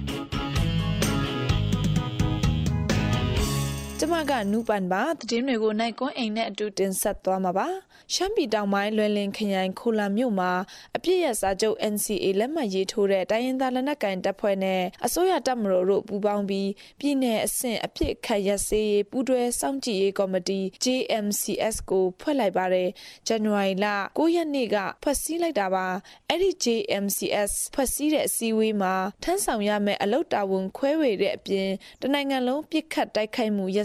Speaker 5: ကျမကနူပန်ပါသတင်းတွေကိုနိုင်ကွန်းအိမ်နဲ့အတူတင်ဆက်သွားမှာပါရှမ်းပြည်တောင်ပိုင်းလွယ်လင်ခရိုင်ခိုလာမြို့မှာအပြည့်ရစာချုပ် NCA လက်မှတ်ရေးထိုးတဲ့တိုင်းရင်းသားလက်နက်ကိုင်တပ်ဖွဲ့နဲ့အစိုးရတပ်မတော်တို့ပူးပေါင်းပြီးပြည်내အဆင့်အပြည့်ခတ်ရက်စေးပူးတွဲစောင့်ကြည့်ရေးကော်မတီ JMCS ကိုဖွဲ့လိုက်ပါတယ်ဇန်နဝါရီလ9ရက်နေ့ကဖွဲ့စည်းလိုက်တာပါအဲ့ဒီ JMCS ဖွဲ့စည်းတဲ့အစည်းအဝေးမှာထမ်းဆောင်ရမယ့်အလုပ်တာဝန်ခွဲဝေတဲ့အပြင်တနိုင်ငံလုံးပြစ်ခတ်တိုက်ခိုက်မှုရက်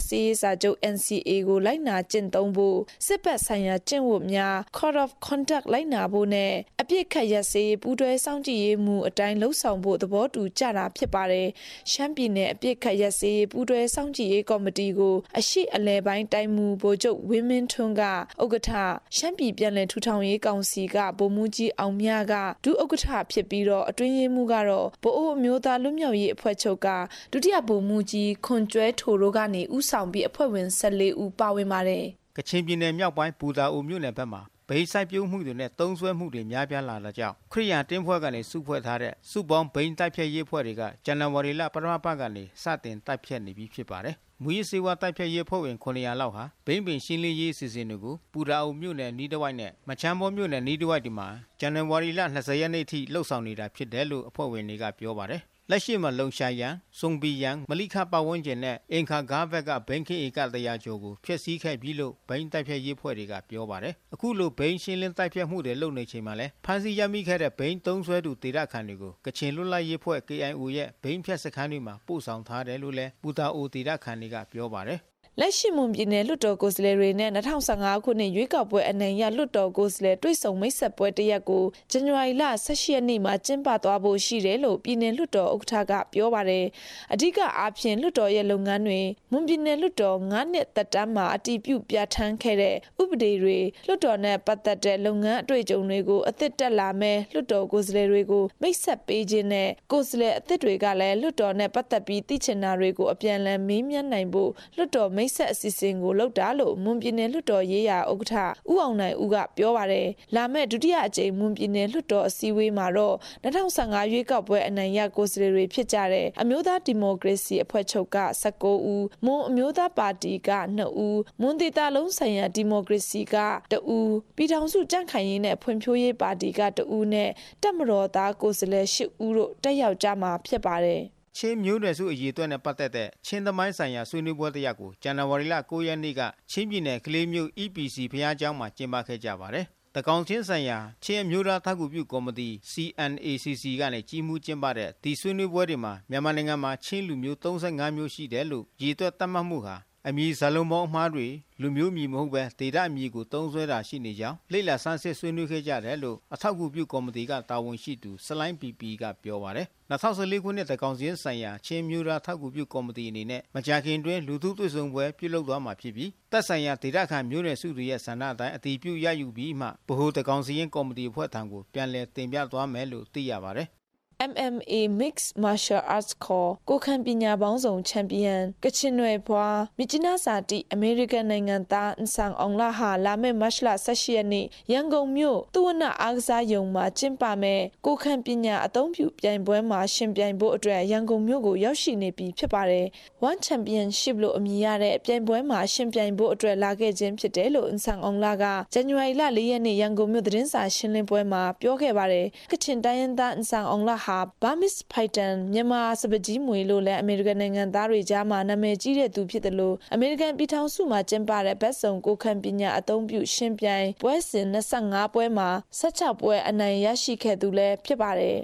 Speaker 5: စီးစာချုပ် NCA ကိုလိုက်နာကျင့်သုံးဖို့စစ်ဘက်ဆိုင်ရာကျင့်ဝတ်များ Code of Conduct လိုက်နာဖို့နဲ့အပြစ်ခတ်ရက်စေးပူးတွဲစောင့်ကြည့်ရေးမှုအတိုင်းလှုပ်ဆောင်ဖို့သဘောတူကြတာဖြစ်ပါတယ်။ရှမ်းပြည်နယ်အပြစ်ခတ်ရက်စေးပူးတွဲစောင့်ကြည့်ရေးကော်မတီကိုအရှိအလဲပိုင်းတိုင်းမူဗိုလ်ချုပ်ဝင်းမင်းထွန်းကဥက္ကဋ္ဌရှမ်းပြည်ပြည်နယ်ထူထောင်ရေးကောင်စီကဗိုလ်မှူးကြီးအောင်မြကဒုဥက္ကဋ္ဌဖြစ်ပြီးတော့အတွင်းရေးမှူးကတော့ဗိုလ်အမျိုးသားလွတ်မြောက်ရေးအဖွဲ့ချုပ်ကဒုတိယဗိုလ်မှူးကြီးခွန်ကျွဲထိုတို့ကနေဥဆောင်ပြီးအဖွဲ့ဝင်14ဦးပါဝင်ပါတယ်
Speaker 9: ။ကချင်ပြည်နယ်မြောက်ပိုင်းပူတာအိုမြို့နယ်ဘက်မှာဘိန်းစိုက်ပျိုးမှုတွေနဲ့တုံးဆွဲမှုတွေများပြားလာတဲ့ကြောင့်ခရီးရန်တင်းဖွဲ့ကနေစုဖွဲ့ထားတဲ့စုပေါင်းဘိန်းတိုက်ဖြတ်ရေးဖွဲ့တွေကဇန်နဝါရီလပထမပတ်ကနေစတင်တိုက်ဖြတ်နေပြီဖြစ်ပါတယ်။မူရေးစေဝါတိုက်ဖြတ်ရေးဖွဲ့ဝင်900လောက်ဟာဘိန်းပင်ရှင်းလင်းရေးအစီအစဉ်တွေကိုပူတာအိုမြို့နယ်နီးတဝိုက်နဲ့မချမ်းဘောမြို့နယ်နီးတဝိုက်ဒီမှာဇန်နဝါရီလ20ရက်နေ့အထိလှုပ်ဆောင်နေတာဖြစ်တယ်လို့အဖွဲ့ဝင်တွေကပြောပါတယ်။လက်ရှိမှာလုံရှာရန်စုံပီရန်မလိခပတ်ဝန်းကျင်နဲ့အင်ခါကားဘက်ကဘိန်းခင်းဧက100ကျော်ကိုဖျက်ဆီးခဲ့ပြီးလို့ဘိန်းတိုက်ဖြတ်ရေးဖွဲ့တွေကပြောပါတယ်အခုလိုဘိန်းရှင်းလင်းတိုက်ဖြတ်မှုတွေလုပ်နေချိန်မှာလဲဖမ်းဆီးရမိခဲ့တဲ့ဘိန်းသုံးဆွဲသူဒေသခံတွေကိုကချင်လွတ်လပ်ရေးဖွဲ့ KIO ရဲ့ဘိန်းဖြတ်စခန်းတွေမှာပို့ဆောင်ထားတယ်လို့လဲပူတာအိုဒေသခံတွေကပြောပါတယ်
Speaker 5: လက်ရှိမွန်ပြည်နယ်လွှတ်တော်ကိုယ်စားလှယ်တွေနဲ့2015ခုနှစ်ရွေးကောက်ပွဲအနိုင်ရလွှတ်တော်ကိုယ်စားလှယ်တွေ့ဆုံမိတ်ဆက်ပွဲတရက်ကိုဇန်နဝါရီလ18ရက်နေ့မှာကျင်းပသွားဖို့ရှိတယ်လို့ပြည်နယ်လွှတ်တော်ဥက္ကဋ္ဌကပြောပါတယ်။အဓိကအားဖြင့်လွှတ်တော်ရဲ့လုပ်ငန်းတွေမွန်ပြည်နယ်လွှတ်တော်9နှစ်သက်တမ်းမှာအတည်ပြုပြဋ္ဌာန်းခဲ့တဲ့ဥပဒေတွေလွှတ်တော်နဲ့ပတ်သက်တဲ့လုပ်ငန်းအတွေ့အကြုံတွေကိုအသစ်တက်လာမဲ့လွှတ်တော်ကိုယ်စားလှယ်တွေကိုမိတ်ဆက်ပေးခြင်းနဲ့ကိုယ်စားလှယ်အသစ်တွေကလည်းလွှတ်တော်နဲ့ပတ်သက်ပြီးသိချင်တာတွေကိုအပြန်အလှန်မေးမြန်းနိုင်ဖို့လွှတ်တော်မိတ်ဆက်အစီအစဉ်ကိုလောက်တာလို့မွန်ပြည်နယ်လွှတ်တော်ရေးရာဥက္ကဋ္ဌဦးအောင်နိုင်ဦးကပြောပါတယ်။လာမဲ့ဒုတိယအကြိမ်မွန်ပြည်နယ်လွှတ်တော်အစည်းအဝေးမှာတော့2015ရွေးကောက်ပွဲအနိုင်ရကိုယ်စားလှယ်တွေဖြစ်ကြတဲ့အမျိုးသားဒီမိုကရေစီအဖွဲ့ချုပ်က19ဦးမွန်အမျိုးသားပါတီက2ဦးမွန်ဒေသလုံးဆိုင်ရာဒီမိုကရေစီက1ဦးပြည်ထောင်စုကြံ့ခိုင်ရေးနဲ့ဖွံ့ဖြိုးရေးပါတီက2ဦးနဲ့တပ်မတော်သားကိုယ်စားလှယ်10ဦးတို့တက်ရောက်ကြမှာဖြစ်ပါတယ်။
Speaker 9: ချင်းမျိုးနွယ်စုအရေးအတွက်နဲ့ပတ်သက်တဲ့ချင်းသမိုင်းဆိုင်ရာဆွေးနွေးပွဲတစ်ရပ်ကိုဇန်နဝါရီလ9ရက်နေ့ကချင်းပြည်နယ်ကလေးမြို့ EPC ဘုရားကျောင်းမှာကျင်းပခဲ့ကြပါတယ်။တကောင်ချင်းဆိုင်ရာချင်းအမျိုးသားထောက်ကူပြုကော်မတီ CNACC ကနေကြီးမှုကျင်းပတဲ့ဒီဆွေးနွေးပွဲတွေမှာမြန်မာနိုင်ငံမှာချင်းလူမျိုး35မျိုးရှိတယ်လို့ရည်သွက်သတ်မှတ်မှုဟာအမည်ဇလုံးပေါင်းအမှားတွေလူမျိုးမည်မဟုတ်ပဲဒေတာအမည်ကိုတုံးဆွဲတာရှိနေကြောင်းလိလာဆန်းစစ်ဆွေးနွေးခဲ့ကြတယ်လို့အထောက်အကူပြုကော်မတီကတာဝန်ရှိသူစလိုင်း PP ကပြောပါတယ်2014ခုနှစ်တကောင်စင်းဆိုင်ရာချင်းမျိုးသားထောက်ကူပြုကော်မတီအနေနဲ့မကြာခင်တွင်လူထုတွေ့ဆုံပွဲပြုလုပ်သွားမှာဖြစ်ပြီးတပ်ဆိုင်ရာဒေတာခံမျိုးနွယ်စုတွေရဲ့ဆန္ဒအတိုင်းအတည်ပြုရယူပြီးမှဗဟိုတကောင်စင်းကော်မတီအဖွဲ့ထံကိုပြန်လည်တင်ပြသွားမယ်လို့သိရပါတယ်
Speaker 5: MMA Mixed Martial Arts ခေါ်ကိုခန့်ပညာပေါင်းစုံချန်ပီယံကချင်နွယ်ဖွာမြစ်ကြီးနားစာတီအမေရိကန်နိုင်ငံသားအန်ဆန်အောင်လာဟာလာမယ့်မတ်လ18ရက်နေ့ရန်ကုန်မြို့သုဝဏအားကစားရုံမှာကျင်းပမယ်ကိုခန့်ပညာအသုံးပြုပြိုင်ပွဲမှာရှင်ပြိုင်ဖို့အတွက်ရန်ကုန်မြို့ကိုရောက်ရှိနေပြီဖြစ်ပါတယ်။ One Championship လို့အမည်ရတဲ့ပြိုင်ပွဲမှာရှင်ပြိုင်ဖို့အတွက်လာခဲ့ခြင်းဖြစ်တယ်လို့အန်ဆန်အောင်လာကဇန်နဝါရီလ4ရက်နေ့ရန်ကုန်မြို့သတင်းစာရှင်းလင်းပွဲမှာပြောခဲ့ပါတယ်။ကချင်တိုင်းရင်းသားအန်ဆန်အောင်လာဘာမစ်ဖိုက်တန်မြန်မာစပကြီးမွေလို့လည်းအမေရိကန်နိုင်ငံသားတွေကြားမှာနာမည်ကြီးတဲ့သူဖြစ်တယ်လို့အမေရိကန်ပြည်ထောင်စုမှာကျင်းပတဲ့ဘက်စုံကိုခန့်ပညာအသုံးပြုရှင်ပြိုင်ပွဲစဉ်25ပွဲမှာ16ပွဲအနိုင်ရရှိခဲ့သူလည်းဖြစ်ပါတယ်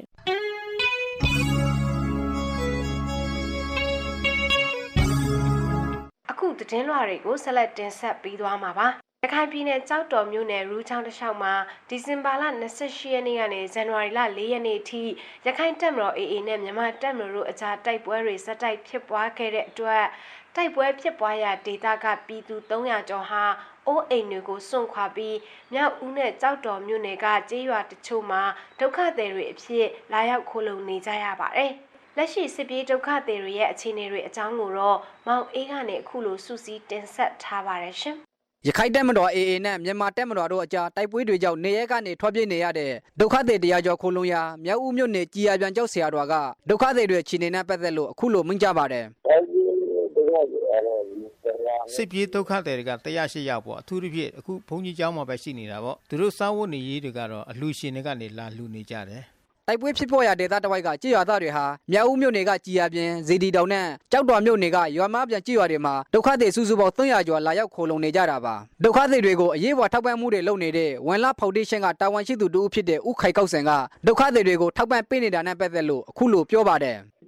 Speaker 7: အခုသတင်းလွှာတွေကိုဆက်လက်တင်ဆက်ပြီးသွားမှာပါရခိုင်ပြည်နယ်ကြောက်တော်မြို့နယ်ရူးချောင်းတစ်လျှောက်မှာဒီဇင်ဘာလ28ရက်နေ့ကနေဇန်နဝါရီလ4ရက်နေ့အထိရခိုင်တပ်မတော် AA နဲ့မြန်မာတပ်မတော်တို့အကြားတိုက်ပွဲတွေဆက်တိုက်ဖြစ်ပွားခဲ့တဲ့အတွက်တိုက်ပွဲဖြစ်ပွားရာဒေသကပြည်သူ300ကျော်ဟာအိုးအိမ်တွေကိုစွန့်ခွာပြီးမြောက်ဦးနဲ့ကြောက်တော်မြို့နယ်ကကျေးရွာတချို့မှာဒုက္ခသည်တွေအဖြစ်လာရောက်ခိုလုံနေကြရပါတယ်။လက်ရှိစစ်ပြေးဒုက္ခသည်တွေရဲ့အခြေအနေတွေအကြောင်းကိုတော့မောင်အေးကနေအခုလိုစုစည်းတင်ဆက်ထားပါတယ်ရှင်။
Speaker 10: ရခိုင်တပ်မတော် AA နဲ့မြန်မာတပ်မတော်တို့အကြားတိုက်ပွဲတွေကြောင့်နေရဲကနေထွက်ပြေးနေရတဲ့ဒုက္ခသည်တရားကျော်ခိုလုံရာမြောက်ဦးမြို့နယ်ကြီးရပြန်ကျောက်ဆရာတော်ကဒုက္ခသည်တွေခြေနေနဲ့ပတ်သက်လို့အခုလိုမိန့်ကြပါတယ်
Speaker 9: စစ်ပြေးဒုက္ခသည်တွေက108ရောက်ပေါ့အထူးသဖြင့်အခုဘုန်းကြီးကျောင်းမှာပဲရှိနေတာပေါ့သူတို့စားဝတ်နေရေးတွေကတော့အလှူရှင်တွေကနေလာလှူနေကြတယ်
Speaker 10: တိုက်ပွဲဖြစ်ပေါ်ရာဒေသတစ်ဝိုက်ကကြေးရွာသားတွေဟာမြောက်ဦးမြို့နယ်ကကြီးရပြင်ဇေဒီတောင်နဲ့ကြောက်တော်မြို့နယ်ကရွာမပြန်ကြေးရွာတွေမှာဒုက္ခသည်စုစုပေါင်း300ကျော်လာရောက်ခိုလုံနေကြတာပါဒုက္ခသည်တွေကိုအရေးပေါ်ထောက်ပံ့မှုတွေလုပ်နေတဲ့ဝန်လာဖောင်ဒေးရှင်းကတာဝန်ရှိသူတူဖြစ်တဲ့ဦးခိုင်ကောက်စင်ကဒုက္ခသည်တွေကိုထောက်ပံ့ပေးနေတာနဲ့ပတ်သက်လို့အခုလိုပြောပါတယ်
Speaker 23: ဒ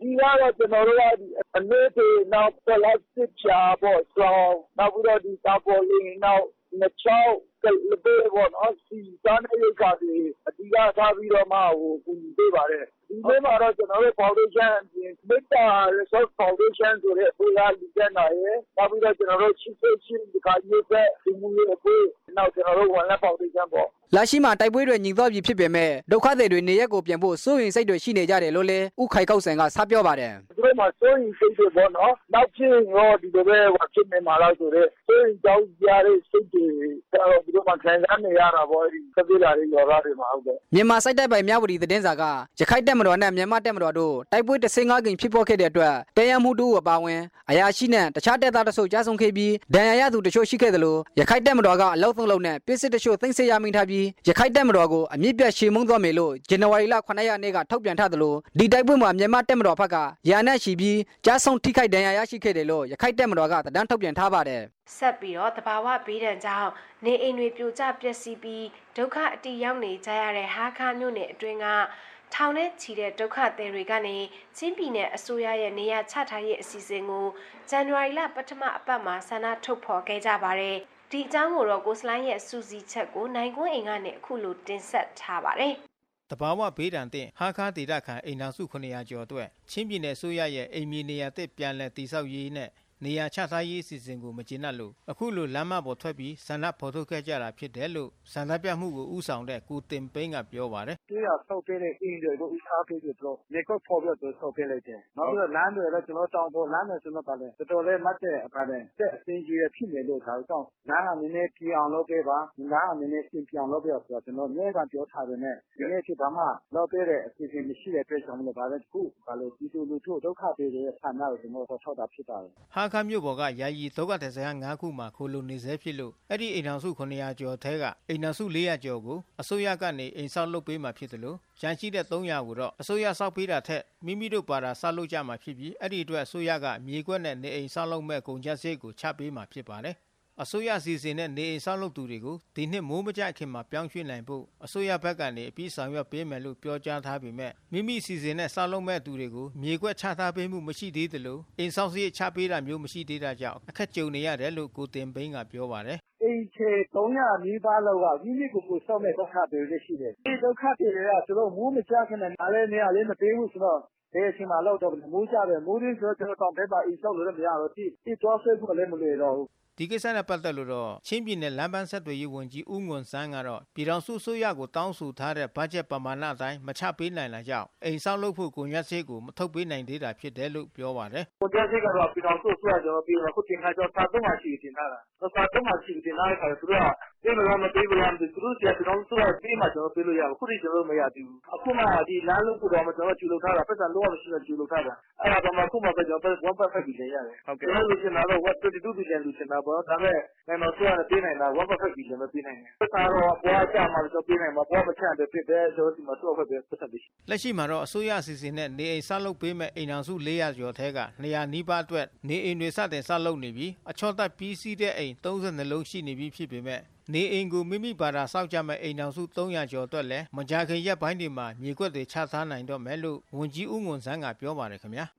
Speaker 17: ဒီကတော့ကျွန်တော်တို့ကအနည်းတွေနောက် plastic ချာပေါ့ဆောင်နောက်ပြီးတော့ဒီတာပေါ်လင်းနောက်နှစ်ချောင်းကလဘေးပေါ့နော်စီစားနေရကြတယ်အဓိကထားပြီးတော့မှကူညီပေးပါတယ်ဒီနေ့မှာတော့ကျွန်တော်တို့ foundation အပြင် Meta Resource Foundation ဆိုတဲ့အဖွဲ့ကလူကြနိုင်ရနောက်ပြီးတော့ကျွန်တော်တို့ရှိဒီကရေးတဲ့ဒီမူရေးအဖွဲ့နောက်ကျွန်တော်တို့ One Lab Foundation ပေါ့
Speaker 10: လာရှိမှာတိုက်ပွဲတွေညီသွားပြီဖြစ်ပေမဲ့ဒုက္ခသည်တွေနေရက်ကိုပြန်ဖို့စိုးရိမ်စိတ်တွေရှိနေကြတယ်လို့လည်းဥခိုင်ကောက်ဆန်ကစပြောပါတယ်
Speaker 17: သူတို့မှာစိုးရိမ်စိတ်တွေပေါ့နော်နောက်ဖြစ်ရောဒီလိုပဲဖြစ်နေမှာလားဆိုတော့စိုးရိမ်ကြောက်ကြတဲ့စိတ်တွေတော့သူတို့မှခံစားနေရတာပေါ့ဒီသတိလာတွေရောရတွေမှာဟုတ်တယ်
Speaker 10: မြန်မာစိုက်တိုက်ပိုင်မြဝတီသတင်းစာကရခိုင်တပ်မတော်နဲ့မြန်မာတပ်မတော်တို့တိုက်ပွဲ15ကြိမ်ဖြစ်ပေါ်ခဲ့တဲ့အတွက်တရားမှုတို့အပါဝင်အရာရှိနဲ့တခြားတပ်သားတချို့ကြားဆုံးခဲ့ပြီးဒဏ်ရာရသူတချို့ရှိခဲ့သလိုရခိုင်တပ်မတော်ကအလောက်သုံးလုံးနဲ့ပစ္စည်းတချို့သိမ်းဆည်းရမိထားပြီးရခိုင်တပ်မတော်ကိုအမြင့်ပြတ်ရှေမုန်းသွားမယ်လို့ဇန်နဝါရီလ9ရက်နေ့ကထုတ်ပြန်ထားသလိုဒီတိုက်ပွဲမှာမြန်မာတပ်မတော်ဘက်ကရာနဲ့ရှိပြီးကြားဆုံးထိခိုက်ဒဏ်ရာရရှိခဲ့တယ်လို့ရခိုင်တပ်မတော်ကသတင်းထုတ်ပြန်ထားပါတယ်
Speaker 7: ဆက်ပြီးတော့တဘာဝဘေးဒဏ်ကြောင့်နေအိမ်တွေပြိုကျပျက်စီးပြီးဒုက္ခအတိရောက်နေကြရတဲ့ဟာခါမြို့နယ်အတွင်းကထောင်နဲ့ချီတဲ့ဒုက္ခသည်တွေကနေချင်းပြည်နယ်အစိုးရရဲ့နေရာချထားရေးအစီအစဉ်ကိုဇန်နဝါရီလပထမအပတ်မှာဆန္ဒထုတ်ဖော်ခဲ့ကြပါတယ်ဒီအကြောင်းကိုတော့ကိုစလိုင်းရဲ့စူစီချက်ကိုနိုင်ကွန်းအိမ်ကနေအခုလိုတင်ဆက်ထားပါတယ်
Speaker 9: တဘာဝဘေးဒဏ်တဲ့ဟာခါဒေတာခံအိမ်တော်စု900ကျော်အတွက်ချင်းပြည်နယ်အစိုးရရဲ့အိမ်မြေနေရာသစ်ပြန်လည်တည်ဆောက်ရေးနဲ့နေရာချထားရေးအစီအစဉ်ကိုမကျေနပ်လို့အခုလိုလမ်းမပေါ်ထွက်ပြီးဆန္ဒဖော်ထုတ်ခဲ့ကြတာဖြစ်တယ်လို့ဆန္ဒပြမှုကိုဥဆောင်တဲ့ကိုတင်ပိန်းကပြောပါတယ်
Speaker 17: ။ဒီဟာဆောက်ပေးတဲ့အိမ်တွေကိုဥစားပေးပြီးတော့မြေကောက်ဖော်ပြီးတော့ဆောက်ပေးလိုက်တယ်။နောက်ပြီးတော့လမ်းတွေလည်းကျွန်တော်တောင်းဖို့လမ်းတွေကျွန်တော်ပါလေတော်တော်လေးမတ်တဲ့အခါနဲ့တက်အစင်းကြီးရဖြစ်နေလို့ဒါကြောင့်လမ်းဟာနည်းနည်းပြအောင်လုပ်ပေးပါလမ်းဟာနည်းနည်းပြင်ပြောင်းလုပ်ပေးဆိုတော့ကျွန်တော်လည်းကပြောထားတယ်နဲ့ဒီနေ့ဖြစ်ပါမှလုပ်ပေးတဲ့အစီအစဉ်မရှိတဲ့အတွက်ကြောင့်လည်းဒါလည်းခုဘာလို့ဒီလိုလူတို့ဒုက္ခတွေရဲ့ဆန္ဒကိုကျွန်တော်ထောက်တာဖြစ်ပါတယ်
Speaker 9: ။ဟာခမြို့ပေါ်ကယာယီဒုက္ခသည်စခန်း9ခုမှာခိုလုံနေဆဲဖြစ်လို့အဲ့ဒီအိမ်တော်စု900ကျော်ထဲကအိမ်တော်စု400ကျော်ကိုအစိုးရကနေအိမ်ဆောက်လုပ်ပေးမှာဖြစ်တယ်လို့ရန်ရှိတဲ့300ကိုတော့အစိုးရဆောက်ပေးတာထက်မိမိတို့ပါတာဆောက်လုပ်ကြမှာဖြစ်ပြီးအဲ့ဒီအတွက်အစိုးရကမြေကွက်နဲ့နေအိမ်ဆောက်လုပ်မဲ့ကုန်ကျစရိတ်ကိုချပေးမှာဖြစ်ပါတယ်အစိုးရစီစဉ်တဲ့နေအိမ်ဆောက်လုပ်သူတွေကိုဒီနှစ်မိုးမကြခင်မှာပြောင်းရွှေ့နိုင်ဖို့အစိုးရဘက်ကနေအပြီးဆောင်ရွက်ပေးမယ်လို့ပြောကြားထားပေမဲ့မိမိစီစဉ်တဲ့ဆောက်လုပ်မဲ့သူတွေကိုမြေကွက်ချထားပေးမှုမရှိသေးသလိုအိမ်ဆောက်စရိတ်ချပေးတာမျိုးမရှိသေးတာကြောင့်အခက်ကြုံနေရတယ်လို့ကိုတင်ပိန်းကပြောပါတယ်
Speaker 17: အိမ်ချေ300နီးပါးလောက်ကမိမိကိုယ်ကိုဆောက်မဲ့ဒုက္ခတွေလည်းရှိတယ်ဒီဒုက္ခတွေကသူတို့မိုးမကြခင်နဲ့အားလည်းနေရာလေးမပေးဘူးဆိုတော့ဒီအချိန်မှာတော့မိုးကြတယ်မိုးရင်းဆိုတော့ကျွန်တော်တောင်ဘက်မှာအိမ်ဆောက်လို့လည်းမရတော့ဒီတော့ဆွဲဖို့လည်းမလွယ်တော့ဘူး
Speaker 9: ဒီကိစ္စနဲ့ပတ်သက်လို့တော့ချင်းပြည်နယ်လမ်းပန်းဆက်သွယ်ရေးဝန်ကြီးဦးငွန်စန်းကတော့ပြည်ထောင်စုဆိုရကိုတောင်းဆိုထားတဲ့ဘတ်ဂျက်ပမာဏအတိုင်းမချပေးနိုင်တာကြောင့်အိမ်ဆောက်လုပ်ဖို့ကုန်ရစရိတ်ကိုမထုတ်ပေးနိုင်သေးတာဖြစ်တယ်လို့ပြောပါတယ်
Speaker 17: ။ကုန်ရစရိတ်ကတော့ပြည်ထောင်စုဆိုရကျွန်တော်ပြီးတော့ခုတင်ထားတော့စာသုံးမှရှိတင်ထားတာ။စာသုံးမှရှိတင်ထားတဲ့ခါကျတော့သူတို့ကမပေးဘူးလားသူတို့ကပြည်ထောင်စုကပေးမှကျွန်တော်ပေးလို့ရဘူးခုထိကျွန်တော်မရသေးဘူး။အခုမှဒီလမ်းလုပ်ဖို့တော့ကျွန်တော်ကျူလုပ်ထားတာပတ်စံလုံးဝမရှိတော့ကျူလုပ်ထားတာ။အဲ့ဒါတော့မှခုမှပဲကျွန်တော်1.5 billion ရတယ်။ဟုတ်ကဲ့။ကျွန်တော်လူချင်တာတော့1.2 billion လူချင်တာပေါ့ဒါပေမဲ့ကျွန်တော်ဆိုရတဲ့ပေးနိုင်တာ1.5 billion ပဲပေးနိုင်တယ်။ပတ်စံတော့ဘွားကြမှာတော့ပေးနိုင်မှာဘွားမချတဲ့ဖြစ်တဲ့ကျွန်တော်ဒီမှာတော့ပဲပတ်စံပေး
Speaker 9: လက်ရှိမှာတော့အစိုးရအစီအစဉ်နဲ့နေအိမ်ဆောက်လုပ်ပေးမဲ့အိမ်တော်စု400ကျော်ထဲက200နီးပါးအတွက်နေအိမ်တွေစတင်ဆောက်လုပ်နေပြီးအချော့သက်ပြီးစီးတဲ့အိမ်32လုံးရှိနေပြီဖြစ်ပေမဲ့နေအိမ်ကိုမိမိဘာသာစောက်ကြမဲ့အိမ်တော်စု300ကျော်အတွက်လည်းမကြာခင်ရက်ပိုင်းတွေမှာမြေကွက်တွေချထားနိုင်တော့မယ်လို့ဝန်ကြီးဦးငွန်စန်းကပြောပါတယ်ခင်ဗျာ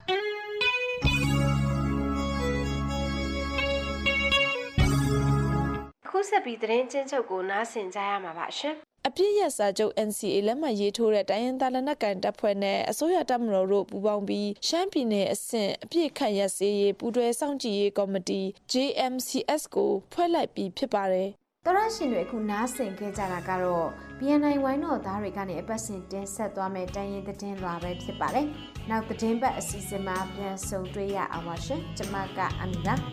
Speaker 7: ခုဆက်ပြီးသတင်းချင်းချုပ်ကိုနားဆင်ကြရမှာပါရှင်
Speaker 5: အပြည့်ရစာချုပ် NCA လက်မှတ်ရေးထိုးတဲ့တိုင်းရင်းသားလက်နက်ကိုင်တပ်ဖွဲ့နဲ့အစိုးရတပ်မတော်တို့ပူးပေါင်းပြီးရှမ်းပြည်နယ်အဆင့်အပြည့်ခန့်ရပ်စည်းရေးပူးတွဲစောင့်ကြည့်ရေးကော်မတီ JMCS ကိုဖွဲ့လိုက်ပြီးဖြစ်ပါတယ်
Speaker 7: ။တော်ရရှင်တွေအခုနားဆင်ခဲ့ကြတာကတော့ BNI ဝိုင်းတော်သားတွေကနေအပတ်စဉ်တင်ဆက်သွားမယ့်တိုင်းရင်းသတင်းလွှာပဲဖြစ်ပါတယ်။နောက်သတင်းပတ်အစီအစဉ်မှာပြန်ဆုံတွေ့ရအောင်ပါရှင်။ကျွန်မကအမီပါ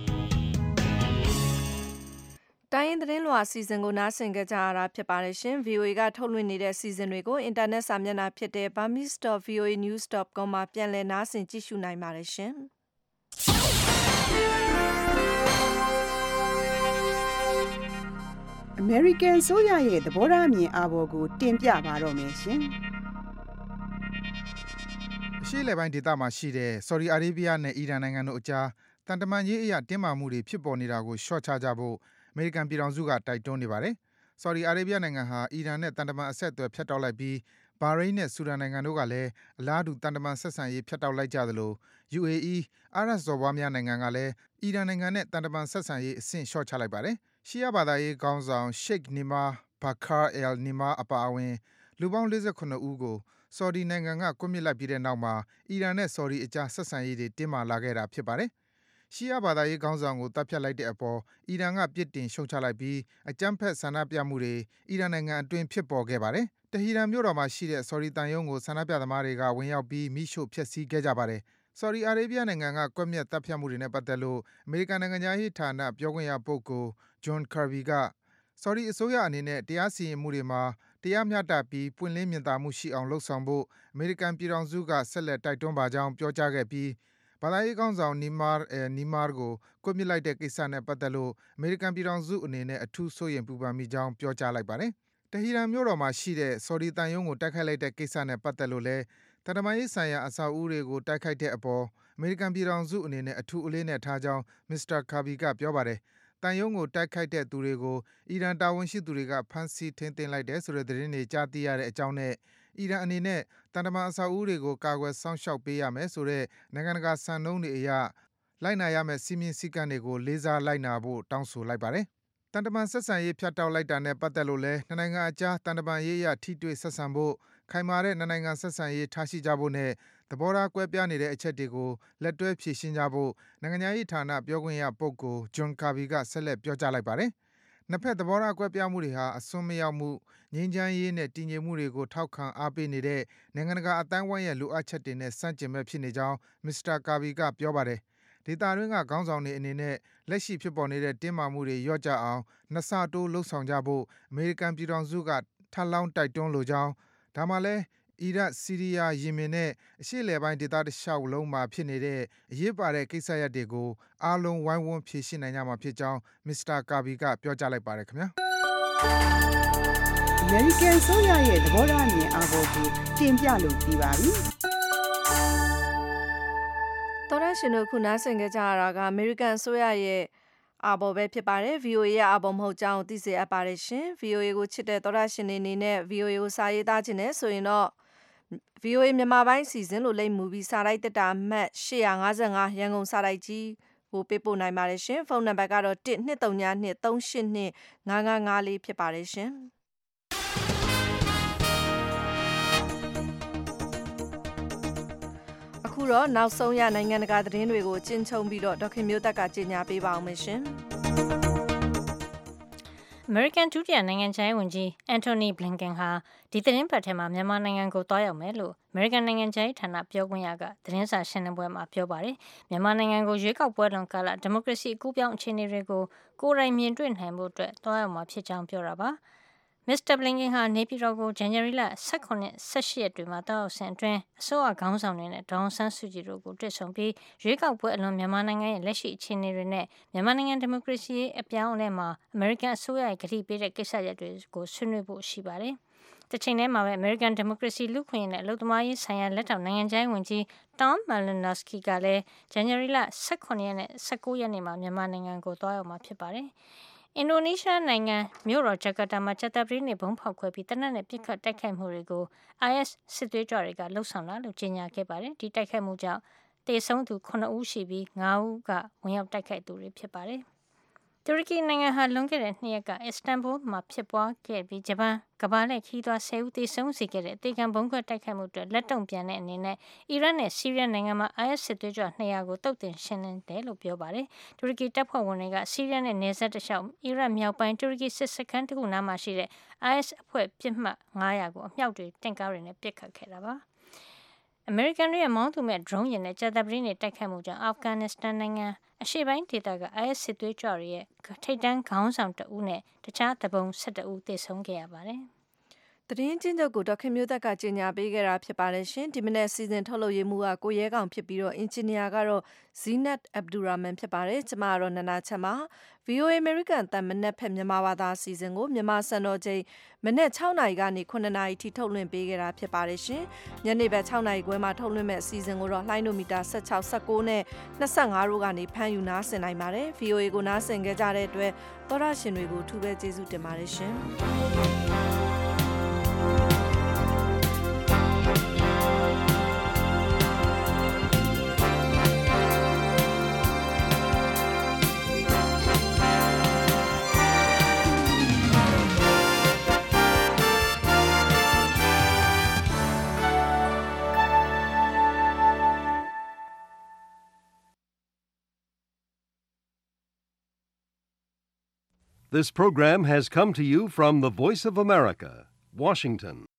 Speaker 2: တိုင်းရင်းသတင်းလွှာအစီအစဉ်ကိုနားဆင်ကြကြရတာဖြစ်ပါတယ်ရှင် VOA ကထုတ်လွှင့်နေတဲ့စီစဉ်တွေကိုအင်တာနက်စာမျက်နှာဖြစ်တဲ့ burmese.voanews.com မှာပြန်လည်နားဆင်ကြည့်ရှုနိုင်ပါတယ်ရှင်
Speaker 22: အမေရိကန်ဆိုရရဲ့သဘောထားအမြင်အာဘော်ကိုတင်ပြပါတော့မယ်ရှင်
Speaker 4: အရှေ့အလယ်ပိုင်းဒေသမှာရှိတဲ့ဆော်ဒီအာရေဗျနဲ့အီရန်နိုင်ငံတို့အကြားတန်တမန်ရေးအရာတင်းမာမှုတွေဖြစ်ပေါ်နေတာကိုရှော့ချကြဖို့အမေရိကန်ပြည်ထောင်စုကတိုက်တွန်းနေပါတယ်။ဆော်ဒီအာရေဗျနိုင်ငံဟာအီရန်နဲ့တန်တမန်အဆက်အသွယ်ဖြတ်တောက်လိုက်ပြီးဘာရိန်းနဲ့ဆူဒန်နိုင်ငံတို့ကလည်းအလားတူတန်တမန်ဆက်ဆံရေးဖြတ်တောက်လိုက်ကြသလို UAE အာရပ်စော်ဘွားများနိုင်ငံကလည်းအီရန်နိုင်ငံနဲ့တန်တမန်ဆက်ဆံရေးအဆင့်လျှော့ချလိုက်ပါတယ်။ရှီယာဘာသာရေးခေါင်းဆောင် Sheikh Nimar Bakr al-Nimar အပါအဝင်လူပေါင်း48ဦးကိုဆော်ဒီနိုင်ငံကကွပ်မျက်လိုက်ပြီးတဲ့နောက်မှာအီရန်နဲ့ဆော်ဒီအကြားဆက်ဆံရေးတွေတင်းမာလာခဲ့တာဖြစ်ပါတယ်။ရှီယာဘာသာရေးခေါင်းဆောင်ကိုတပ်ဖြတ်လိုက်တဲ့အပေါ်အီရန်ကပြစ်တင်ရှုတ်ချလိုက်ပြီးအကြမ်းဖက်ဆန္ဒပြမှုတွေအီရန်နိုင်ငံအတွင်းဖြစ်ပေါ်ခဲ့ပါတယ်။တဟီရန်မြို့တော်မှာရှိတဲ့ဆော်ဒီတန်ယုံကိုဆန္ဒပြသမားတွေကဝင်ရောက်ပြီးမိရှို့ဖျက်ဆီးခဲ့ကြပါတယ်။ဆော်ဒီအာရေဗျနိုင်ငံကကွပ်မျက်တပ်ဖြတ်မှုတွေနဲ့ပတ်သက်လို့အမေရိကန်နိုင်ငံသားရေးဌာနပြောခွင့်ရပုဂ္ဂိုလ် John Kirby ကဆော်ဒီအစိုးရအနေနဲ့တရားစီရင်မှုတွေမှာတရားမျှတပြီးပွင့်လင်းမြင်သာမှုရှိအောင်လုပ်ဆောင်ဖို့အမေရိကန်ပြည်ထောင်စုကဆက်လက်တိုက်တွန်းပါကြောင်းပြောကြားခဲ့ပြီးဘာသာရေးခေါင်းဆောင် Nimar ကိုကွပ်မျက်လိုက်တဲ့ကိစ္စနဲ့ပတ်သက်လို့အမေရိကန်ပြည်ထောင်စုအနေနဲ့အထူးစိုးရိမ်ပူပန်မိကြောင်းပြောကြားလိုက်ပါတယ်။တဟီရန်မြို့တော်မှာရှိတဲ့ဆော်ဒီတန်ယုံကိုတိုက်ခိုက်လိုက်တဲ့ကိစ္စနဲ့ပတ်သက်လို့လည်းတန်တမာရေးဆိုင်ရာအဆောက်အဦတွေကိုတိုက်ခိုက်တဲ့အပေါ်အမေရိကန်ပြည်ထောင်စုအနေနဲ့အထူးအလေးနဲ့ထားကြောင်းမစ္စတာကာဘီကပြောပါတယ်။တန်ယုံကိုတိုက်ခိုက်တဲ့သူတွေကိုအီရန်တာဝန်ရှိသူတွေကဖမ်းဆီးထိန်းသိမ်းလိုက်တယ်ဆိုတဲ့သတင်းတွေကြားသိရတဲ့အကြောင်းနဲ့အီရန်အနေနဲ့တန်တမာအဆောက်အဦတွေကိုကာကွယ်စောင့်ရှောက်ပေးရမယ်ဆိုတဲ့နိုင်ငံတကာစံနှုန်းတွေအရလိုက်နာရမယ့်စည်းမျဉ်းစည်းကမ်းတွေကိုလေးစားလိုက်နာဖို့တောင်းဆိုလိုက်ပါတယ်။တန်တမန်ဆက်ဆံရေးဖြတ်တောက်လိုက်တာနဲ့ပတ်သက်လို့လည်းနှစ်နိုင်ငံအကြားတန်တမန်ရေးအရထိတွေ့ဆက်ဆံဖို့ခိုင်မာတဲ့နှစ်နိုင်ငံဆက်ဆံရေးထားရှိကြဖို့နဲ့သဘောထားကွဲပြားနေတဲ့အချက်တွေကိုလက်တွဲဖြေရှင်းကြဖို့နိုင်ငံရေးဌာနပြောခွင့်ရပုဂ္ဂိုလ် John Kirby ကဆက်လက်ပြောကြားလိုက်ပါတယ်။နှစ်ဖက်သဘောထားကွဲပြားမှုတွေဟာအစွန်းမရောက်မှုငြိမ်းချမ်းရေးနဲ့တည်ငြိမ်မှုတွေကိုထောက်ခံအားပေးနေတဲ့နိုင်ငံတကာအတိုင်းအဝိုင်းရဲ့လိုအပ်ချက်တွေနဲ့ဆန့်ကျင်ဘက်ဖြစ်နေကြောင်းမစ္စတာကာဘီကပြောပါတယ်။ဒေသတွင်းကခေါင်းဆောင်တွေအနေနဲ့လက်ရှိဖြစ်ပေါ်နေတဲ့တင်းမာမှုတွေလျော့ကျအောင်နှစ်ဆတိုးလှုံ့ဆော်ကြဖို့အမေရိကန်ပြည်ထောင်စုကထပ်လောင်းတိုက်တွန်းလိုကြောင်းဒါမှလည်းအီရတ်၊ဆီးရီးယား၊ယီမင်နဲ့အရှေ့အလယ်ပိုင်းဒေသတလျှောက်လုံးမှာဖြစ်နေတဲ့အရေးပါတဲ့ကိစ္စရပ်တွေကိုအားလုံးဝိုင်းဝန်းဖြေရှင်းနိုင်ကြမှာဖြစ်ကြောင်းမစ္စတာကာဘီကပြောကြားလိုက်ပါတယ်ခင်ဗျာ
Speaker 22: ။ American ဆိုရရဲ့သဘောထားမြင်အားကိုတင်ပြလို့ပြီးပါပြီ။
Speaker 2: တော်ရရှင်တို့ခုနားဆင်ကြကြရတာက American ဆိုရရဲ့အာဘော်ပဲဖြစ်ပါတယ် VOA ရဲ့အာဘော်မဟုတ်ကြောင်းသိစေအပ်ပါတယ်ရှင် VOA ကိုချစ်တဲ့တော်ရရှင်တွေအနေနဲ့ VOA ကိုစာရေးသားခြင်းနဲ့ဆိုရင်တော့ VOA မြန်မာပိုင်းစီစဉ်လို့လိမ့်မူပြီးစာရိုက်တက်တာမှတ်855ရန်ကုန်စာရိုက်ကြီးကိုပေးပို့နိုင်ပါတယ်ရှင်ဖုန်းနံပါတ်ကတော့12323825554ဖြစ်ပါတယ်ရှင်အခုတော့နောက်ဆုံးရနိုင်ငံတကာသတင်းတွေကိုကျဉ်းချုံပြီးတော့ဒေါခင်မျိုးသက်ကကြေညာပေးပါအောင်မယ်ရှင်
Speaker 6: American ဒုတိယနိုင်ငံခြားရေးဝန်ကြီး Antony Blinken ဟာဒီသတင်းပတ်ထဲမှာမြန်မာနိုင်ငံကိုတွားရောက်မယ်လို့ American နိုင်ငံခြားရေးဌာနပြောခွင့်ရကသတင်းစာရှင်းလင်းပွဲမှာပြောပါတယ်။မြန်မာနိုင်ငံကိုရွေးကောက်ပွဲလွန်ကာလဒီမိုကရေစီအကူးပြောင်းအခြေအနေတွေကိုကိုယ်တိုင်မြင်တွေ့နိုင်ဖို့အတွက်တွားရောက်မှာဖြစ်ကြောင်းပြောတာပါ။ Mr. Blinken ဟာနေပြည်တော်ကိုဇန်နဝါရီလ 18-18 ရက်တွေမှာတောက်ဆင်အတွင်းအစိုးရခေါင်းဆောင်တွေနဲ့ဒေါအောင်ဆန်းစုကြည်တို့ကိုတွေ့ဆုံပြီးရွေးကောက်ပွဲအလွန်မြန်မာနိုင်ငံရဲ့လက်ရှိအခြေအနေတွေနဲ့မြန်မာနိုင်ငံဒီမိုကရေစီအပြောင်းအလဲမှာအမေရိကန်အစိုးရရဲ့ကတိပေးတဲ့ကိစ္စရပ်တွေကိုဆွေးနွေးဖို့ရှိပါတယ်။တချိန်တည်းမှာပဲ American Democracy လူ့ခွင့်ရေးနဲ့အလုပ်သမားရေးဆိုင်ရာလက်ထောက်နိုင်ငံခြားရေးဝန်ကြီး Tom Malinowski ကလည်းဇန်နဝါရီလ 18 ရက်နဲ့ 19 ရက်နေ့မှာမြန်မာနိုင်ငံကိုသွားရောက်မှာဖြစ်ပါတယ်။အင်ဒိုနီးရှားနိုင်ငံမြို့တော်ဂျကာတာမှာကြာသပတေးနေ့ဘုံဖောက်ခွဲပြီးတနက်နဲ့ပြစ်ခတ်တိုက်ခိုက်မှုတွေကို IS စစ်သွေးကြွတွေကလှုပ်ဆောင်တာလို့ကြေညာခဲ့ပါတယ်။ဒီတိုက်ခိုက်မှုကြောင့်တေဆုံးသူ9ဦးရှိပြီး9ဦးကဝင်ရောက်တိုက်ခိုက်သူတွေဖြစ်ပါတယ်။တူရကီနိုင်ငံဟာလွန်ခဲ့တဲ့2ရက်ကအစ္စတန်ဘူလ်မှာဖြစ်ပွားခဲ့ပြီးဂျပန်ကမ္ဘာလှည့်ခီးသွွား10ဦးသေဆုံးစေခဲ့တဲ့အသေးခံဘုံခွဲတိုက်ခိုက်မှုအတွက်လက်တုံ့ပြန်တဲ့အနေနဲ့အီရတ်နဲ့ဆီးရီးယားနိုင်ငံမှာ IS စစ်သွေးကြွ200ကိုတုတ်တင်ရှင်းလင်းတယ်လို့ပြောပါတယ်။တူရကီတပ်ဖွဲ့ဝင်တွေကဆီးရီးယားနဲ့နယ်စပ်တလျှောက်အီရတ်မြောက်ပိုင်းတူရကီစစ်စခန်းတစ်ခုနားမှာရှိတဲ့ IS အဖွဲ့ပစ်မှတ်900ကိုအမြောက်တွေတင့်ကားတွေနဲ့ပစ်ခတ်ခဲ့တာပါ။အမေရိကန်ရဲ့မောင်းသူမဲ့ drone ယာဉ်နဲ့ကြာသပတေးနေ့တိုက်ခိုက်မှုကြောင့်အာဖဂန်နစ္စတန်နိုင်ငံအရှေ့ပိုင်းဒေသက IS စစ်သွေးကြွတွေရဲ့ထိပ်တန်းခေါင်းဆောင်တဦးနဲ့တခြားတပုံ12ဦးသေဆုံးခဲ့ရပါတယ်။
Speaker 2: သတင်းချင်းချုပ်ကိုဒေါခင်မျိုးသက်ကကြေညာပေးခဲ့တာဖြစ်ပါတယ်ရှင်ဒီမနေ့စီစဉ်ထုတ်လုပ်ရေးမှုကကိုရဲကောင်ဖြစ်ပြီးတော့အင်ဂျင်နီယာကတော့ Zinat Abdurrahman ဖြစ်ပါတယ်ကျမကတော့နနာချမ်းပါ VOA American တန်မနေ့ဖက်မြန်မာဘာသာစီစဉ်ကိုမြန်မာစံတော်ချိန်မနေ့6နာရီကနေ9နာရီထိထုတ်လွှင့်ပေးခဲ့တာဖြစ်ပါတယ်ရှင်ညနေဘက်6နာရီခွဲမှာထုတ်လွှင့်မဲ့အစီအစဉ်ကိုတော့လှိုင်းဒိုမီတာ16 19နဲ့25တို့ကနေဖမ်းယူနားဆင်နိုင်ပါတယ် VOA ကိုနားဆင်ကြတဲ့အတွက်သောရရှင်တွေကိုထူးပဲကျေးဇူးတင်ပါတယ်ရှင်
Speaker 8: This program has come to you from the Voice of America, Washington.